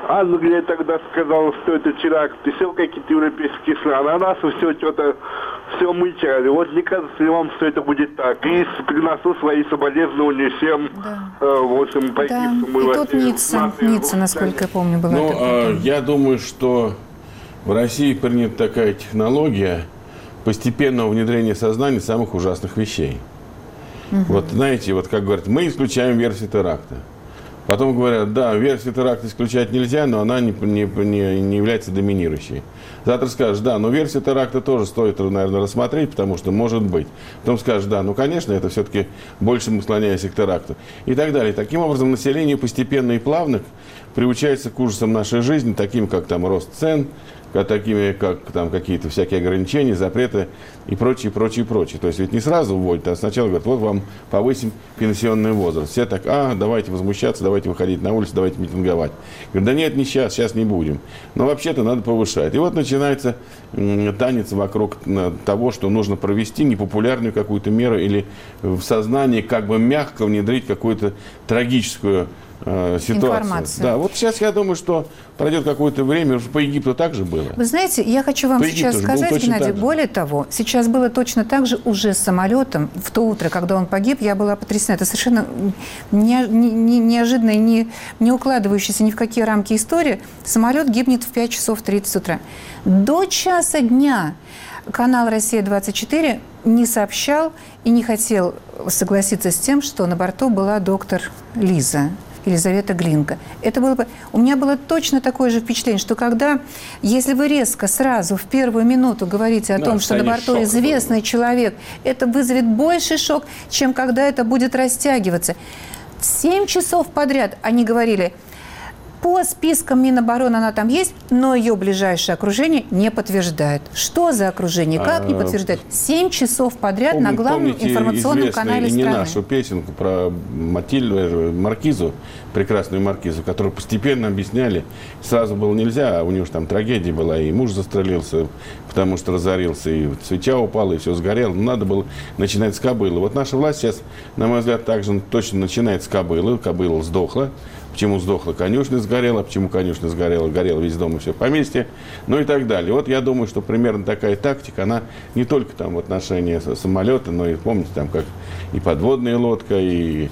Англия тогда сказала, что это теракт, и все какие-то европейские страны, а нас все что-то, все мычали. Вот не кажется ли вам, что это будет так? И приношу свои соболезнования всем, Да. э, в общем, погибшим. Да. И тут Ницца, Ницца, насколько я помню, была. Ну, такая. э, я думаю, что в России принята такая технология постепенного внедрения сознания самых ужасных вещей. Угу. Вот знаете, вот как говорят, мы исключаем версию теракта. Потом говорят, да, версию теракта исключать нельзя, но она не, не, не, не является доминирующей. Завтра скажешь, да, но версию теракта тоже стоит, наверное, рассмотреть, потому что может быть. Потом скажешь, да, ну, конечно, это все-таки больше мы склоняемся к теракту. И так далее. Таким образом, население постепенно и плавно приучается к ужасам нашей жизни, таким как там рост цен, такими как там какие-то всякие ограничения, запреты и прочее, прочее, прочее. То есть ведь не сразу вводят, а сначала говорят, вот вам повысим пенсионный возраст. Все так, а, давайте возмущаться, давайте выходить на улицу, давайте митинговать. Говорят, да нет, не сейчас, сейчас не будем. Но вообще-то надо повышать. И вот начинается м, танец вокруг того, что нужно провести непопулярную какую-то меру или в сознании как бы мягко внедрить какую-то трагическую ситуацию. Информацию. Да, вот сейчас я думаю, что пройдет какое-то время, уже по Египту так же было. Вы знаете, я хочу вам По сейчас Египту же было сказать, точно Геннадий, так же. более того, сейчас было точно так же уже с самолетом. В то утро, когда он погиб, я была потрясена. Это совершенно не, не, не, неожиданная, не, не укладывающаяся ни в какие рамки история. Самолет гибнет в пять часов тридцать утра. До часа дня канал «Россия-двадцать четыре» не сообщал и не хотел согласиться с тем, что на борту была доктор Лиза. Елизавета Глинка. Это было бы... У меня было точно такое же впечатление, что когда, если вы резко сразу в первую минуту говорите о Да, том, что на борту шок известный был. человек, это вызовет больший шок, чем когда это будет растягиваться. Семь часов подряд они говорили, по спискам Минобороны она там есть, но ее ближайшее окружение не подтверждает. Что за окружение? Как не подтверждает? Семь часов подряд Помните, на главном помните информационном канале и не страны. нашу песенку про Матильду, Маркизу, прекрасную Маркизу, которую постепенно объясняли. Сразу было нельзя, а у нее же там трагедия была, и муж застрелился, потому что разорился, и свеча упала, и все сгорело. Но надо было начинать с кобылы. Вот наша власть сейчас, на мой взгляд, также точно начинает с кобылы. Кобыла сдохла. Почему сдохла конюшня, сгорела, почему конюшня сгорела, горел весь дом и все поместье, ну и так далее. Вот я думаю, что примерно такая тактика, она не только там в отношении самолета, но и, помните, там как и подводная лодка, и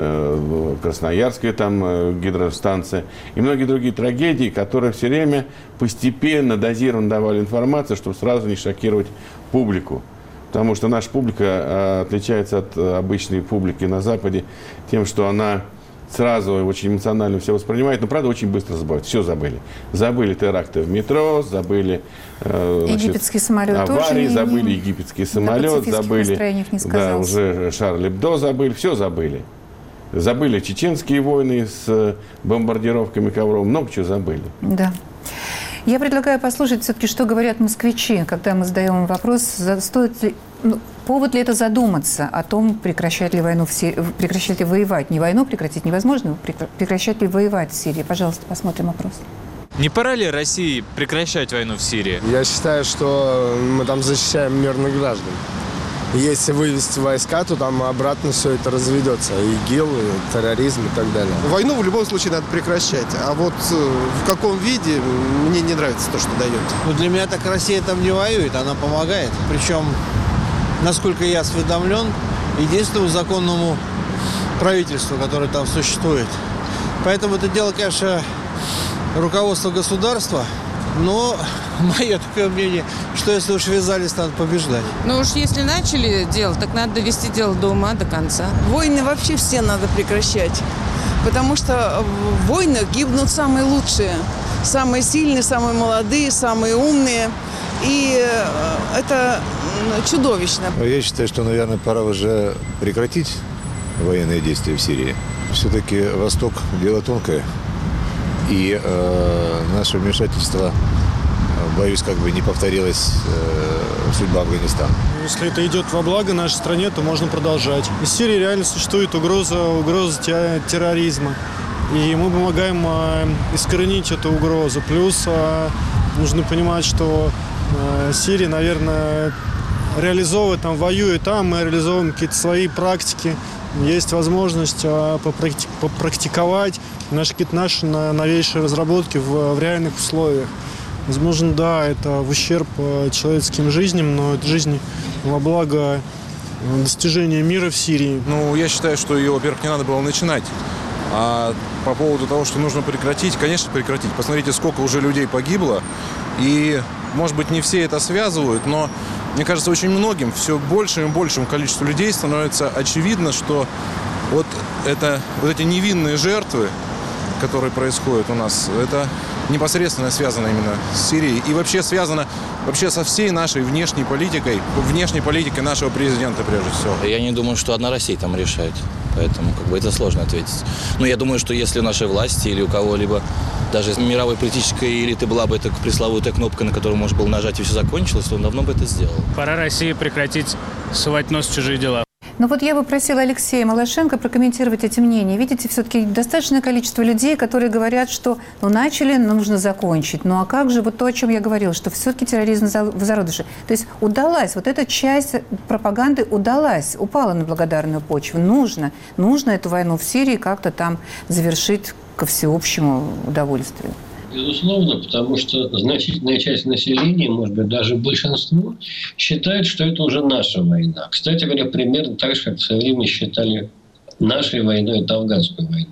э, Красноярская там э, гидростанция, и многие другие трагедии, которые все время постепенно, дозированно давали информацию, чтобы сразу не шокировать публику. Потому что наша публика э, отличается от э, обычной публики на Западе тем, что она сразу очень эмоционально все воспринимает, но, правда, очень быстро забывают. Все забыли. Забыли теракты в метро, забыли э, значит, Египетский самолет аварии, тоже забыли не, египетский самолет, забыли, не да, уже Шарль Эбдо забыли, все забыли. Забыли чеченские войны с бомбардировками ковров, много чего забыли. Да. Я предлагаю послушать все-таки, что говорят москвичи, когда мы задаем им вопрос, стоит ли, ну, повод ли это задуматься о том, прекращать ли войну в Сирии, прекращать ли воевать. Не войну прекратить невозможно, прекращать ли воевать в Сирии. Пожалуйста, посмотрим вопрос. Не пора ли России прекращать войну в Сирии? Я считаю, что мы там защищаем мирных граждан. Если вывести войска, то там обратно все это разведется. ИГИЛ, и терроризм и так далее. Войну в любом случае надо прекращать. А вот в каком виде, мне не нравится то, что дает. Ну, для меня так Россия там не воюет, она помогает. Причем, насколько я осведомлен, единственному законному правительству, которое там существует. Поэтому это дело, конечно, руководство государства. Но мое такое мнение, что если уж ввязались, надо побеждать. Ну уж если начали дело, так надо довести дело до ума, до конца. Войны вообще все надо прекращать. Потому что в войнах гибнут самые лучшие. Самые сильные, самые молодые, самые умные. И это чудовищно. Я считаю, что, наверное, пора уже прекратить военные действия в Сирии. Все-таки Восток – дело тонкое. И э, наше вмешательство, боюсь, как бы не повторилась э, судьба Афганистана. Если это идет во благо нашей стране, то можно продолжать. В Сирии реально существует угроза, угроза терроризма. И мы помогаем э, искоренить эту угрозу. Плюс э, нужно понимать, что э, Сирия, наверное, реализовывает, там, воюет там, мы реализовываем какие-то свои практики, есть возможность попрактиковать наши какие-то наши новейшие разработки в, в реальных условиях. Возможно, да, это в ущерб человеческим жизням, но это жизни во благо достижения мира в Сирии. Ну, я считаю, что ее, во-первых, не надо было начинать. А по поводу того, что нужно прекратить, конечно, прекратить. Посмотрите, сколько уже людей погибло. И, может быть, не все это связывают, но, мне кажется, очень многим, все большим и большим количеству людей становится очевидно, что вот, это, вот эти невинные жертвы, которые происходят у нас, это непосредственно связано именно с Сирией. И вообще связано вообще со всей нашей внешней политикой, внешней политикой нашего президента, прежде всего. Я не думаю, что одна Россия там решает. Поэтому как бы это сложно ответить. Но я думаю, что если у нашей власти или у кого-либо, даже из мировой политической элиты была бы эта пресловутая кнопка, на которую можно было нажать и все закончилось, то он давно бы это сделал. Пора России прекратить совать нос в чужие дела. Ну вот я бы просила Алексея Малашенко прокомментировать эти мнения. Видите, все-таки достаточное количество людей, которые говорят, что ну, начали, нужно закончить. Ну а как же вот то, о чем я говорила, что все-таки терроризм в зародыше. То есть удалась, вот эта часть пропаганды удалась, упала на благодарную почву. Нужно, нужно эту войну в Сирии как-то там завершить ко всеобщему удовольствию. Безусловно, потому что значительная часть населения, может быть, даже большинство, считает, что это уже наша война. Кстати говоря, примерно так же, как в свое время считали нашей войной это афганскую войну.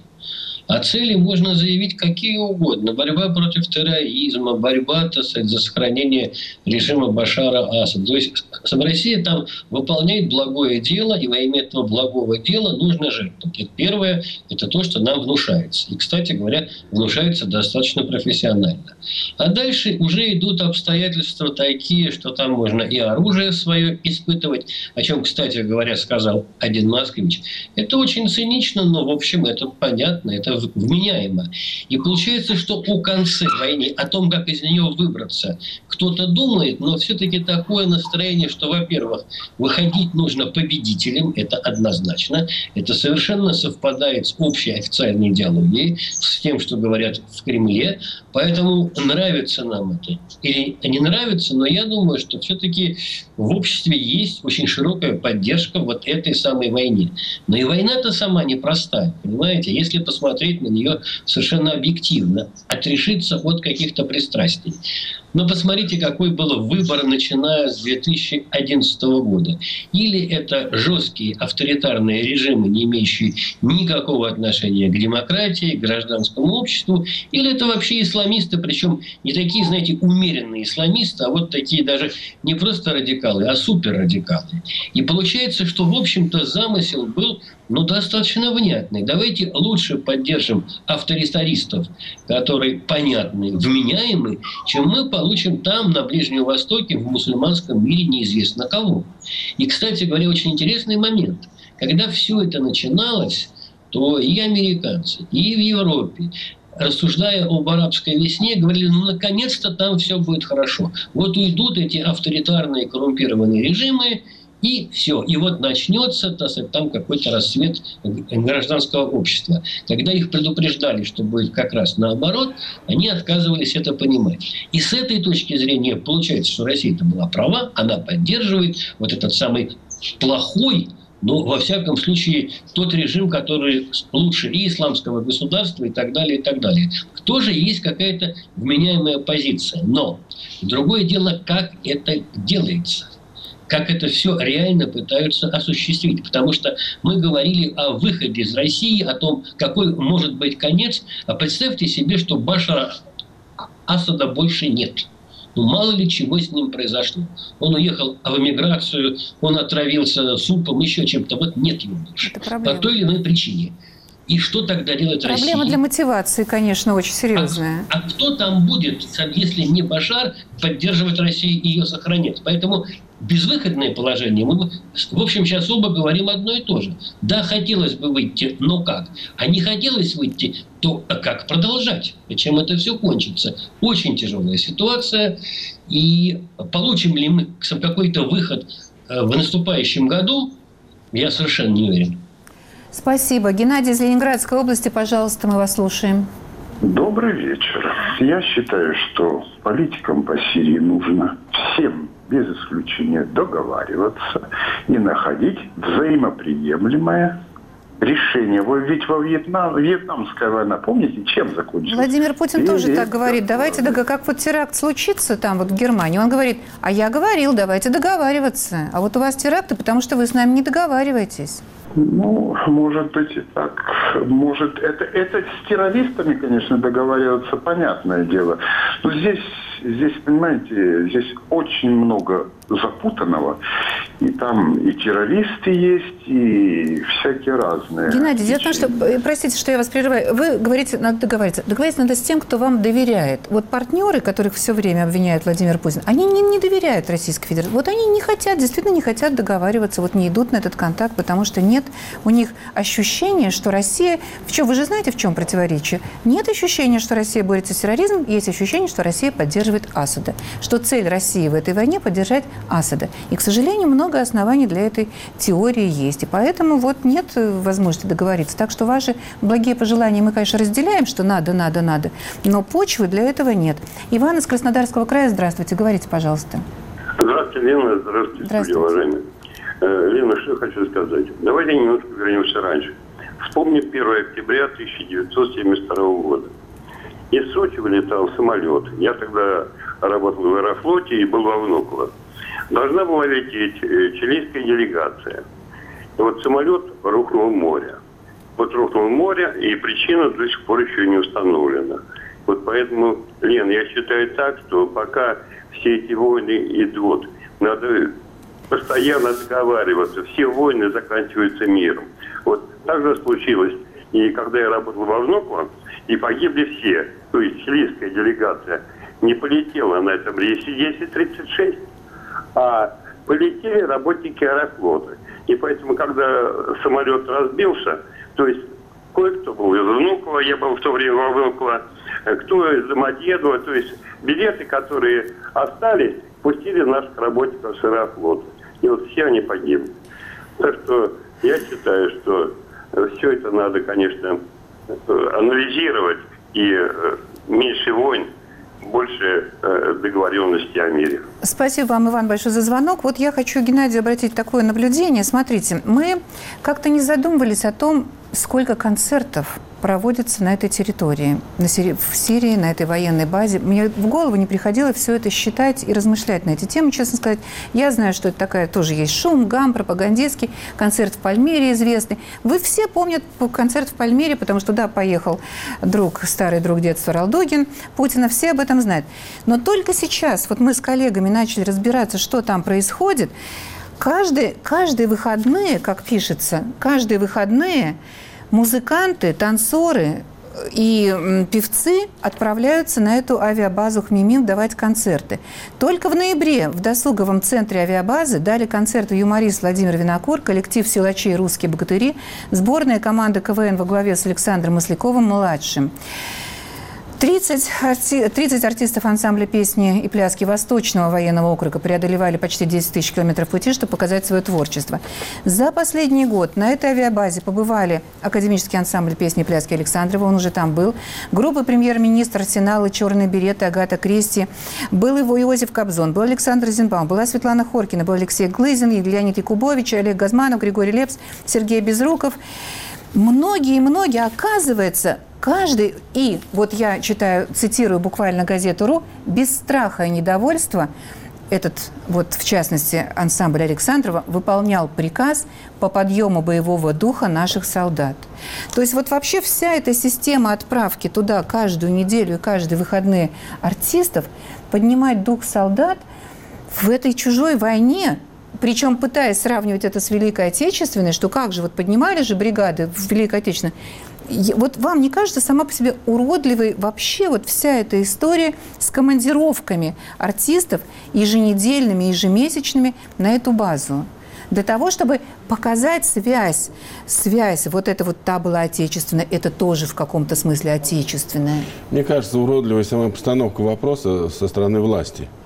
А цели можно заявить какие угодно. Борьба против терроризма, борьба, так сказать, за сохранение режима Башара Асада. То есть Россия там выполняет благое дело, и во имя этого благого дела нужно жертвовать. Первое – это то, что нам внушается. И, кстати говоря, внушается достаточно профессионально. А дальше уже идут обстоятельства такие, что там можно и оружие свое испытывать, о чем, кстати говоря, сказал один москвич. Это очень цинично, но, в общем, это понятно, это вменяемо. И получается, что о конце войны, о том, как из нее выбраться, кто-то думает, но все-таки такое настроение, что, во-первых, выходить нужно победителем, это однозначно, это совершенно совпадает с общей официальной идеологией, с тем, что говорят в Кремле, поэтому нравится нам это или не нравится, но я думаю, что все-таки в обществе есть очень широкая поддержка вот этой самой войне. Но и война-то сама непростая, понимаете? Если посмотреть на нее совершенно объективно, отрешиться от каких-то пристрастий. Но посмотрите, какой был выбор, начиная с две тысячи одиннадцатого года. Или это жесткие авторитарные режимы, не имеющие никакого отношения к демократии, к гражданскому обществу, или это вообще исламисты, причем не такие, знаете, умеренные исламисты, а вот такие даже не просто радикалы, а суперрадикалы. И получается, что, в общем-то, замысел был ну, достаточно внятный. Давайте лучше поддержим авторитаристов, которые понятны, вменяемы, чем мы получим там, на Ближнем Востоке, в мусульманском мире неизвестно кого. И, кстати говоря, очень интересный момент. Когда все это начиналось, то и американцы, и в Европе, рассуждая об арабской весне, говорили, ну, наконец-то там все будет хорошо. Вот уйдут эти авторитарные коррумпированные режимы, и все. И вот начнется, так сказать, там какой-то рассвет гражданского общества. Когда их предупреждали, что будет как раз наоборот, они отказывались это понимать. И с этой точки зрения получается, что Россия-то была права, она поддерживает вот этот самый плохой, но, во всяком случае, тот режим, который лучше и исламского государства, и так далее, и так далее. Тоже есть какая-то вменяемая позиция. Но другое дело, как это делается. Как это все реально пытаются осуществить. Потому что мы говорили о выходе из России, о том, какой может быть конец. А представьте себе, что Башара Асада больше нет. Ну, мало ли чего с ним произошло. Он уехал в эмиграцию, он отравился супом, еще чем-то. Вот нет его больше. По той или иной причине. И что тогда делает Россия? Проблема для мотивации, конечно, очень серьезная. А, а кто там будет, если не Башар, поддерживать Россию и ее сохранять? Поэтому безвыходное положение. Мы, в общем, сейчас оба говорим одно и то же. Да, хотелось бы выйти, но как? А не хотелось выйти, то как продолжать? И чем это все кончится? Очень тяжелая ситуация. И получим ли мы какой-то выход в наступающем году, я совершенно не уверен. Спасибо. Геннадий из Ленинградской области, пожалуйста, мы вас слушаем. Добрый вечер. Я считаю, что политикам по Сирии нужно всем, без исключения, договариваться и находить взаимоприемлемое решение. Ведь во Вьетнам, Вьетнамская война, помните, чем закончилась? Владимир Путин И тоже это... так говорит. Давайте, дог... как вот теракт случится там вот в Германии, он говорит, а я говорил, давайте договариваться. А вот у вас теракты, потому что вы с нами не договариваетесь. Ну, может быть и так. Может, это, это с террористами, конечно, договариваться, понятное дело. Но здесь, здесь, понимаете, здесь очень много запутанного. И там и террористы есть, и всякие разные. Геннадий, дело в том, что, простите, что я вас прерываю, вы говорите, надо договариваться. Договариваться надо с тем, кто вам доверяет. Вот партнеры, которых все время обвиняет Владимир Путин, они не, не доверяют Российской Федерации. Вот они не хотят, действительно не хотят договариваться, вот не идут на этот контакт, потому что нет у них ощущения, что Россия... В чем, вы же знаете, в чем противоречие? Нет ощущения, что Россия борется с терроризмом, есть ощущение, что Россия поддерживает Асада. Что цель России в этой войне – поддержать Асада. И, к сожалению, много оснований для этой теории есть. И поэтому вот нет возможности договориться. Так что ваши благие пожелания мы, конечно, разделяем, что надо, надо, надо. Но почвы для этого нет. Иван из Краснодарского края, здравствуйте. Говорите, пожалуйста. Здравствуйте, Лена. Здравствуйте, здравствуйте. Уважаемые. Лена, что я хочу сказать. Давайте немножко вернемся раньше. Вспомним первое октября тысяча девятьсот семьдесят второго года. Из Сочи вылетал самолет. Я тогда работал в Аэрофлоте и был во Внуково. Должна была лететь чилийская делегация. И вот самолет рухнул в море. Вот рухнул в море, и причина до сих пор еще не установлена. Вот поэтому, Лен, я считаю так, что пока все эти войны идут, надо постоянно договариваться. Все войны заканчиваются миром. Вот так же случилось. И когда я работал во Внуково, и погибли все. То есть чилийская делегация не полетела на этом рейсе десять тридцать шесть, а полетели работники Аэрофлота. И поэтому, когда самолет разбился, то есть кое-кто был из Внуково, я был в то время во Внуково, кто из Домодедово, то есть билеты, которые остались, пустили наших работников с Аэрофлота. И вот все они погибли. Так что я считаю, что все это надо, конечно, анализировать, и меньше войн, больше договоренности о мире. Спасибо вам, Иван, большое за звонок. Вот я хочу, Геннадию, обратить такое наблюдение. Смотрите, мы как-то не задумывались о том, сколько концертов проводится на этой территории, на Сирии, в Сирии, на этой военной базе. Мне в голову не приходило все это считать и размышлять на эти темы. Честно сказать, я знаю, что это такая тоже есть шум, гам, пропагандистский, концерт в Пальмире известный. Вы все помнят концерт в Пальмире, потому что туда поехал друг, старый друг детства Ралдугин, Путина, все об этом знают. Но только сейчас, вот мы с коллегами начали разбираться, что там происходит, каждые, каждые выходные, как пишется, каждые выходные музыканты, танцоры и певцы отправляются на эту авиабазу Хмимим давать концерты. Только в ноябре в досуговом центре авиабазы дали концерты юморист Владимир Винокур, коллектив силачей «Русские богатыри», сборная команда КВН во главе с Александром Масляковым-младшим. тридцать, тридцать артистов ансамбля песни и пляски Восточного военного округа преодолевали почти десять тысяч километров пути, чтобы показать свое творчество. За последний год на этой авиабазе побывали академический ансамбль песни и пляски Александрова, он уже там был, группа премьер-министр Арсенала, Черные береты, Агата Кристи, был его Иосиф Кобзон, был Александр Зинбаум, была Светлана Хоркина, был Алексей Глызин, Леонид Якубович, Олег Газманов, Григорий Лепс, Сергей Безруков. Многие-многие, оказывается, каждый, и вот я читаю, цитирую буквально газету «Ру», без страха и недовольства этот, вот в частности, ансамбль Александрова выполнял приказ по подъему боевого духа наших солдат. То есть вот вообще вся эта система отправки туда каждую неделю и каждые выходные артистов, поднимать дух солдат в этой чужой войне, причем пытаясь сравнивать это с Великой Отечественной, что как же, вот поднимали же бригады в Великой Отечественной. Вот вам не кажется сама по себе уродливой вообще вот вся эта история с командировками артистов еженедельными, ежемесячными на эту базу? Для того, чтобы показать связь, связь, вот это вот та была отечественная, это тоже в каком-то смысле отечественная. Мне кажется, уродливой сама постановка вопроса со стороны власти.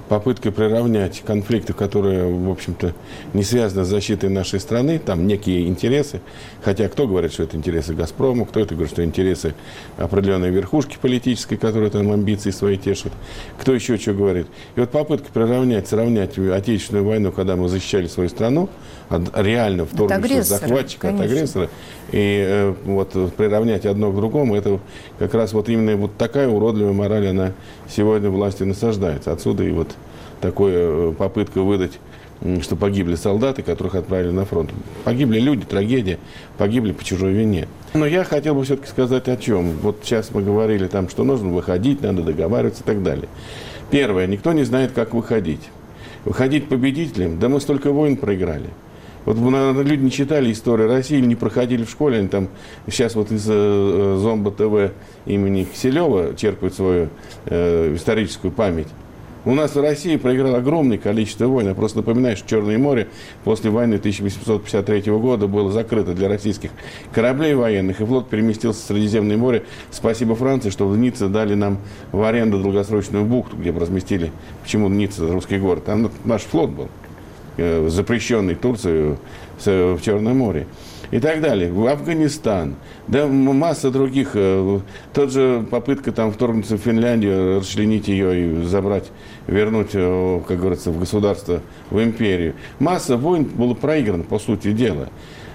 попыткой приравнять конфликты, которые, в общем-то, не связаны с защитой нашей страны, там некие интересы, хотя кто говорит, что это интересы «Газпрома», кто это говорит, что интересы определенной верхушки политической, которая там амбиции свои тешит, кто еще что говорит. И вот попытка приравнять, сравнять Отечественную войну, когда мы защищали свою страну, от реально вторгнувшего захватчика, от агрессора, и э, вот приравнять одно к другому, это как раз вот именно вот такая уродливая мораль, она сегодня властью насаждается. Отсюда и вот такая попытка выдать, что погибли солдаты, которых отправили на фронт. Погибли люди, трагедия, погибли по чужой вине. Но я хотел бы все-таки сказать о чем. Вот сейчас мы говорили там, что нужно выходить, надо договариваться и так далее. Первое, никто не знает, как выходить. Выходить победителем, да мы столько войн проиграли. Вот, наверное, люди не читали историю России или не проходили в школе, они там сейчас вот из э, Зомба ТВ имени Киселева черпают свою э, историческую память. У нас в России проиграло огромное количество войн. Я просто напоминаю, что Черное море после войны тысяча восемьсот пятьдесят третьего года было закрыто для российских кораблей военных, и флот переместился в Средиземное море. Спасибо Франции, что в Ницце дали нам в аренду долгосрочную бухту, где бы разместили, почему Ницца, русский город. Там наш флот был, запрещенный Турцией в Черном море. И так далее. В Афганистан. Да масса других. Тот же попытка там вторгнуться в Финляндию, расчленить ее и забрать, вернуть, как говорится, в государство, в империю. Масса войн была проиграна, по сути дела.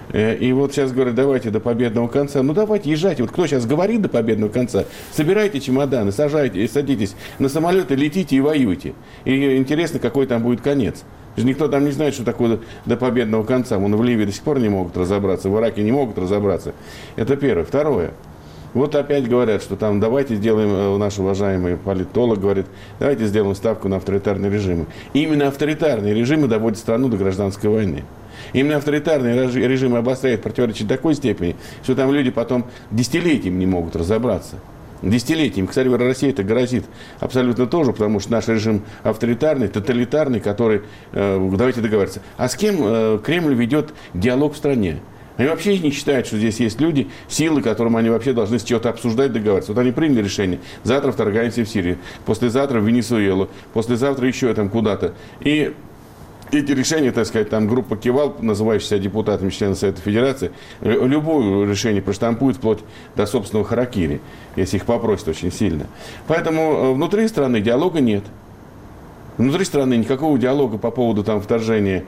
И вот сейчас говорят, давайте до победного конца. Ну давайте, езжайте. Вот кто сейчас говорит до победного конца, собирайте чемоданы, сажайте, садитесь на самолеты, летите и воюйте. И интересно, какой там будет конец. Никто там не знает, что такое до победного конца. Вон в Ливии до сих пор не могут разобраться, в Ираке не могут разобраться. Это первое. Второе. Вот опять говорят, что там давайте сделаем, наш уважаемый политолог говорит, давайте сделаем ставку на авторитарные режимы. Именно авторитарные режимы доводят страну до гражданской войны. Именно авторитарные режимы обостряют противоречия до такой степени, что там люди потом десятилетиями не могут разобраться. Десятилетиями. Кстати, Россия это грозит абсолютно тоже, потому что наш режим авторитарный, тоталитарный, который, э, давайте договориться. А с кем э, Кремль ведет диалог в стране? Они вообще не считают, что здесь есть люди, силы, которым они вообще должны с чего-то обсуждать, договариваться. Вот они приняли решение. Завтра вторгаемся в Сирию, послезавтра в Венесуэлу, послезавтра еще там куда-то. И эти решения, так сказать, там группа Кивал, называющаяся депутатами членов Совета Федерации, любое решение проштампует вплоть до собственного харакири, если их попросят очень сильно. Поэтому внутри страны диалога нет. Внутри страны никакого диалога по поводу там, вторжения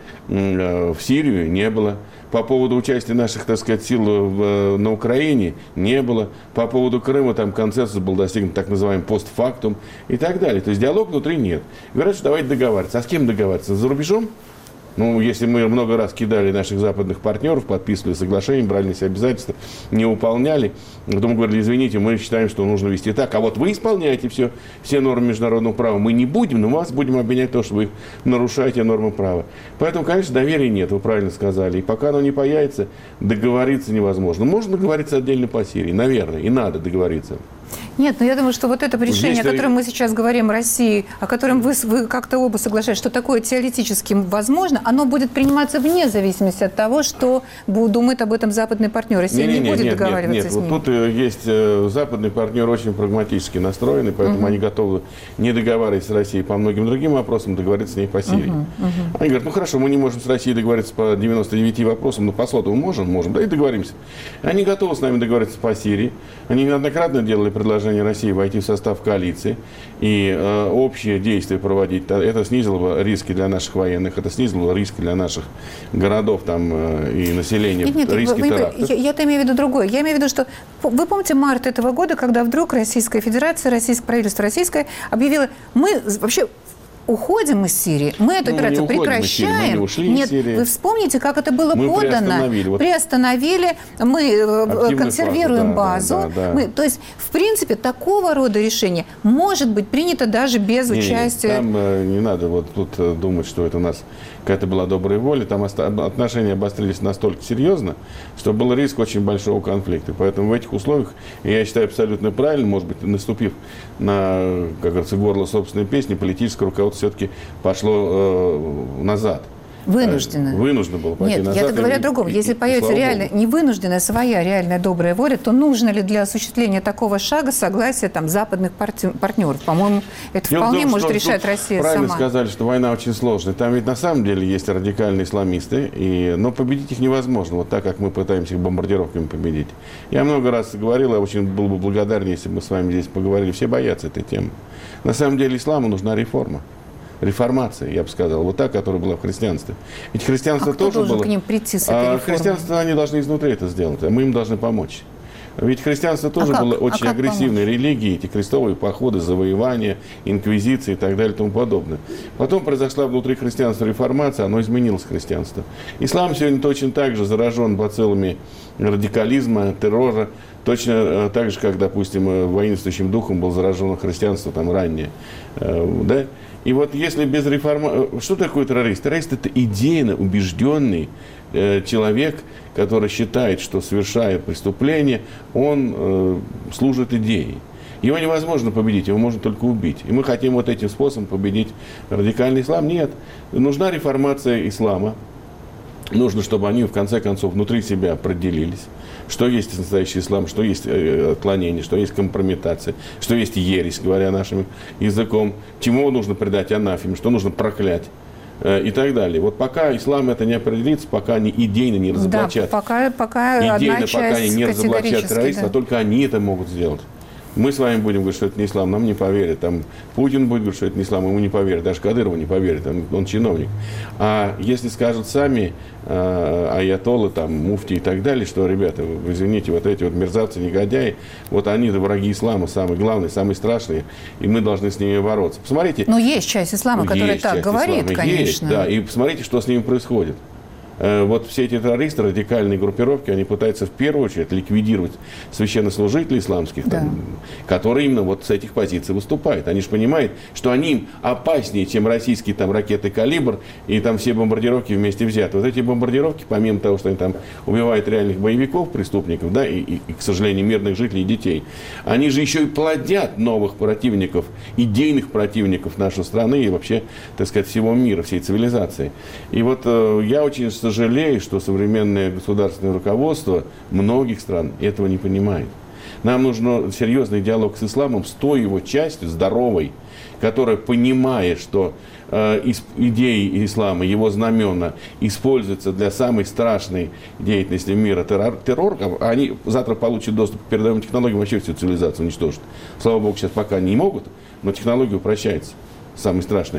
в Сирию не было. По поводу участия наших, так сказать, сил в, на Украине не было. По поводу Крыма там консенсус был достигнут, так называемый постфактум и так далее. То есть диалога внутри нет. Говорят, что давайте договариваться. А с кем договариваться? За рубежом? Ну, если мы много раз кидали наших западных партнеров, подписывали соглашения, брали на себя обязательства, не выполняли, потом говорили, извините, мы считаем, что нужно вести так, а вот вы исполняете все, все нормы международного права, мы не будем, но вас будем обвинять в том, что вы нарушаете нормы права. Поэтому, конечно, доверия нет, вы правильно сказали, и пока оно не появится, договориться невозможно. Можно договориться отдельно по Сирии, наверное, и надо договориться. Нет, но я думаю, что вот это решение, Есть о котором мы сейчас говорим, России, о котором вы, вы как-то оба соглашаетесь, что такое теоретически возможно, оно будет приниматься вне зависимости от того, что думает об этом западный партнер. Россия не, не, не будет нет, договариваться нет, нет. с ним. Вот тут есть западный партнер очень прагматически настроенный, поэтому угу. они готовы не договариваться с Россией по многим другим вопросам, договориться с ней по Сирии. Угу, угу. Они говорят, ну хорошо, мы не можем с Россией договориться по девяноста девяти вопросам, но по сотому можем, можем, да и договоримся. Они готовы с нами договориться по Сирии. Они неоднократно делали предложение России войти в состав коалиции и э, общие действия проводить. Это снизило бы риски для наших военных, это снизило бы риски для наших городов там, э, и населения, нет, нет, риски вы, терактов. Я, я-то имею в виду другое. Я имею в виду, что вы помните март этого года, когда вдруг Российская Федерация, российское правительство российское объявило, мы вообще уходим из Сирии, мы эту ну, операцию мы прекращаем. Мы Сирии, мы Нет, вы вспомните, как это было мы подано. Приостановили, вот приостановили мы консервируем фазу, базу. Да, да, да. Мы, то есть, в принципе, такого рода решение может быть принято даже без не, участия. Не, там э, не надо вот тут э, думать, что это у нас какая-то была добрая воля. Там отношения обострились настолько серьезно, что был риск очень большого конфликта. Поэтому в этих условиях, я считаю, абсолютно правильно, может быть, наступив на, как говорится, горло собственной песни, политическое руководство все-таки пошло э, назад. Вынужденно. Вынуждено было пойти Нет, назад. я говорю о другом. Если и, появится и, реально невынужденная своя реальная добрая воля, то нужно ли для осуществления такого шага согласие там, западных парти- партнеров? По-моему, это Дело вполне в том, может что, решать что Россия правильно сама. сказали, что война очень сложная. Там ведь на самом деле есть радикальные исламисты, и, но победить их невозможно, вот так, как мы пытаемся их бомбардировками победить. Я много раз говорил, я очень был бы благодарен, если бы мы с вами здесь поговорили. Все боятся этой темы. На самом деле исламу нужна реформа. Реформация, я бы сказал, вот та, которая была в христианстве. Ведь христианство а кто тоже было... к ним прийти с этой а реформой? Христианство, они должны изнутри это сделать, а мы им должны помочь. Ведь христианство тоже а было как? очень а агрессивной религией, эти крестовые походы, завоевания, инквизиции и так далее и тому подобное. Потом произошла внутри христианства реформация, оно изменилось христианство. Ислам сегодня точно так же заражен бациллами радикализма, террора, точно так же, как, допустим, воинствующим духом был заражено христианство там ранее. Да? И вот если без реформы... Что такое террорист? Террорист – это идейно убежденный э, человек, который считает, что совершает преступление, он э, служит идее. Его невозможно победить, его можно только убить. И мы хотим вот этим способом победить радикальный ислам. Нет, нужна реформация ислама. Нужно, чтобы они, в конце концов, внутри себя определились, что есть настоящий ислам, что есть отклонение, что есть компрометация, что есть ересь, говоря нашим языком, чему нужно предать анафеме, что нужно проклять и так далее. Вот пока ислам это не определится, пока они идейно не разоблачат, да, пока, пока идейно, одна пока они не разоблачат террористов, да. а только они это могут сделать. Мы с вами будем говорить, что это не ислам, нам не поверят. Там Путин будет говорить, что это не ислам, ему не поверят. Даже Кадырову не поверят, он, он чиновник. А если скажут сами э, аятоллы, там, муфти и так далее, что, ребята, вы извините, вот эти вот мерзавцы, негодяи, вот они враги ислама, самые главные, самые страшные, и мы должны с ними бороться. Посмотрите. Но есть часть ислама, которая так говорит, ислама. конечно. Есть, да, и посмотрите, что с ними происходит. Вот все эти террористы, радикальные группировки, они пытаются в первую очередь ликвидировать священнослужителей исламских, да. там, которые именно вот с этих позиций выступают. Они же понимают, что они им опаснее, чем российские там, ракеты «Калибр» и там все бомбардировки вместе взяты. Вот эти бомбардировки, помимо того, что они там убивают реальных боевиков, преступников, да, и, и, и, к сожалению, мирных жителей и детей, они же еще и плодят новых противников, идейных противников нашей страны и вообще, так сказать, всего мира, всей цивилизации. И вот э, я очень сожалею, что современное государственное руководство многих стран этого не понимает. Нам нужен серьезный диалог с исламом, с той его частью, здоровой, которая понимает, что э, идеи ислама, его знамена используются для самой страшной деятельности мира, террор, террор, они завтра получат доступ к передовым технологиям, вообще всю цивилизацию уничтожат. Слава Богу, сейчас пока не могут, но технология упрощается. Самое страшное.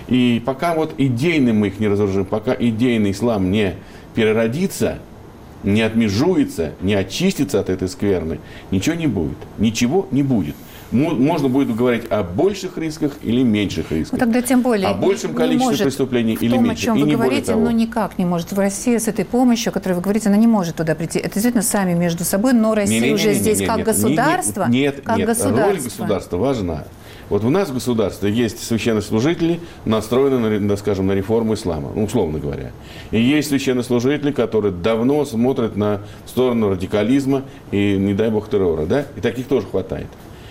И пока вот идейным мы их не разоружим, пока идейный ислам не переродится, не отмежуется, не очистится от этой скверны, ничего не будет. Ничего не будет. Можно будет говорить о больших рисках или меньших рисках. Ну, тогда тем более о большем количестве может, преступлений или том, меньше. О чем и вы не говорите, но никак не может. В России с этой помощью, о которой вы говорите, она не может туда прийти. Это действительно сами между собой, но Россия не, не, не, уже не, не, здесь не, не, как нет, государство. Нет, как нет, государство. Роль государства важна. Вот у нас в государстве есть священнослужители, настроенные, на, скажем, на реформу ислама, ну, условно говоря. И есть священнослужители, которые давно смотрят на сторону радикализма и, не дай бог, террора. Да? И таких тоже хватает.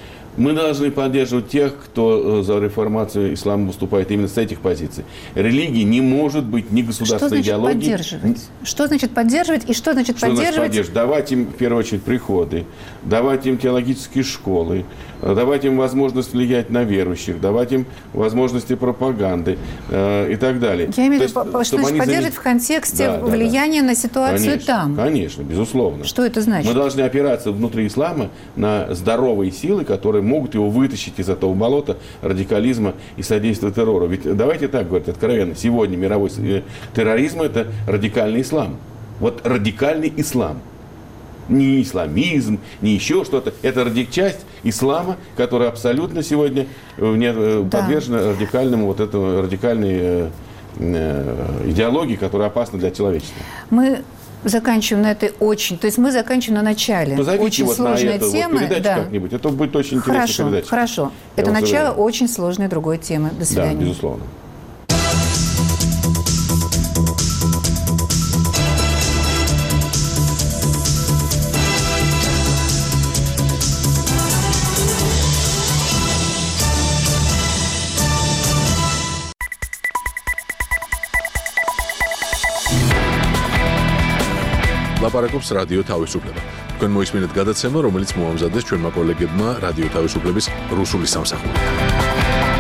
Мы должны поддерживать тех, кто за реформацию ислама выступает именно с этих позиций. Религия не может быть ни государственной идеологией. Что значит поддерживать? Что значит поддерживать и что значит что поддерживать? Значит поддерживать? Давать им, в первую очередь, приходы, давать им теологические школы, давать им возможность влиять на верующих, давать им возможности пропаганды э, и так далее. Я имею в виду, что значит поддерживать заня... в контексте да, влияния да, да. на ситуацию конечно, там. Конечно, безусловно. Что это значит? Мы должны опираться внутри ислама на здоровые силы, которые могут его вытащить из этого болота радикализма и содействия террору. Ведь давайте так говорить откровенно, сегодня мировой терроризм – это радикальный ислам. Вот радикальный ислам. Не исламизм, не еще что-то. Это ради- часть ислама, которая абсолютно сегодня да. подвержена радикальному, вот этому, радикальной э, э, идеологии, которая опасна для человечества. Мы заканчиваем на этой очень... То есть мы заканчиваем на начале. Позовите очень вот сложной на эту темы. Вот передачу да. как-нибудь. Это будет очень интересная хорошо, передача. Хорошо. Я Это начало уверен. очень сложной другой темы. До свидания. Да, безусловно. ლაპარაკობს რადიო თავისუფლება. თქვენ მოისმინეთ გადაცემა, რომელიც მოამზადეს ჩვენმა კოლეგებმა რადიო თავისუფლების რუსული სამსახური.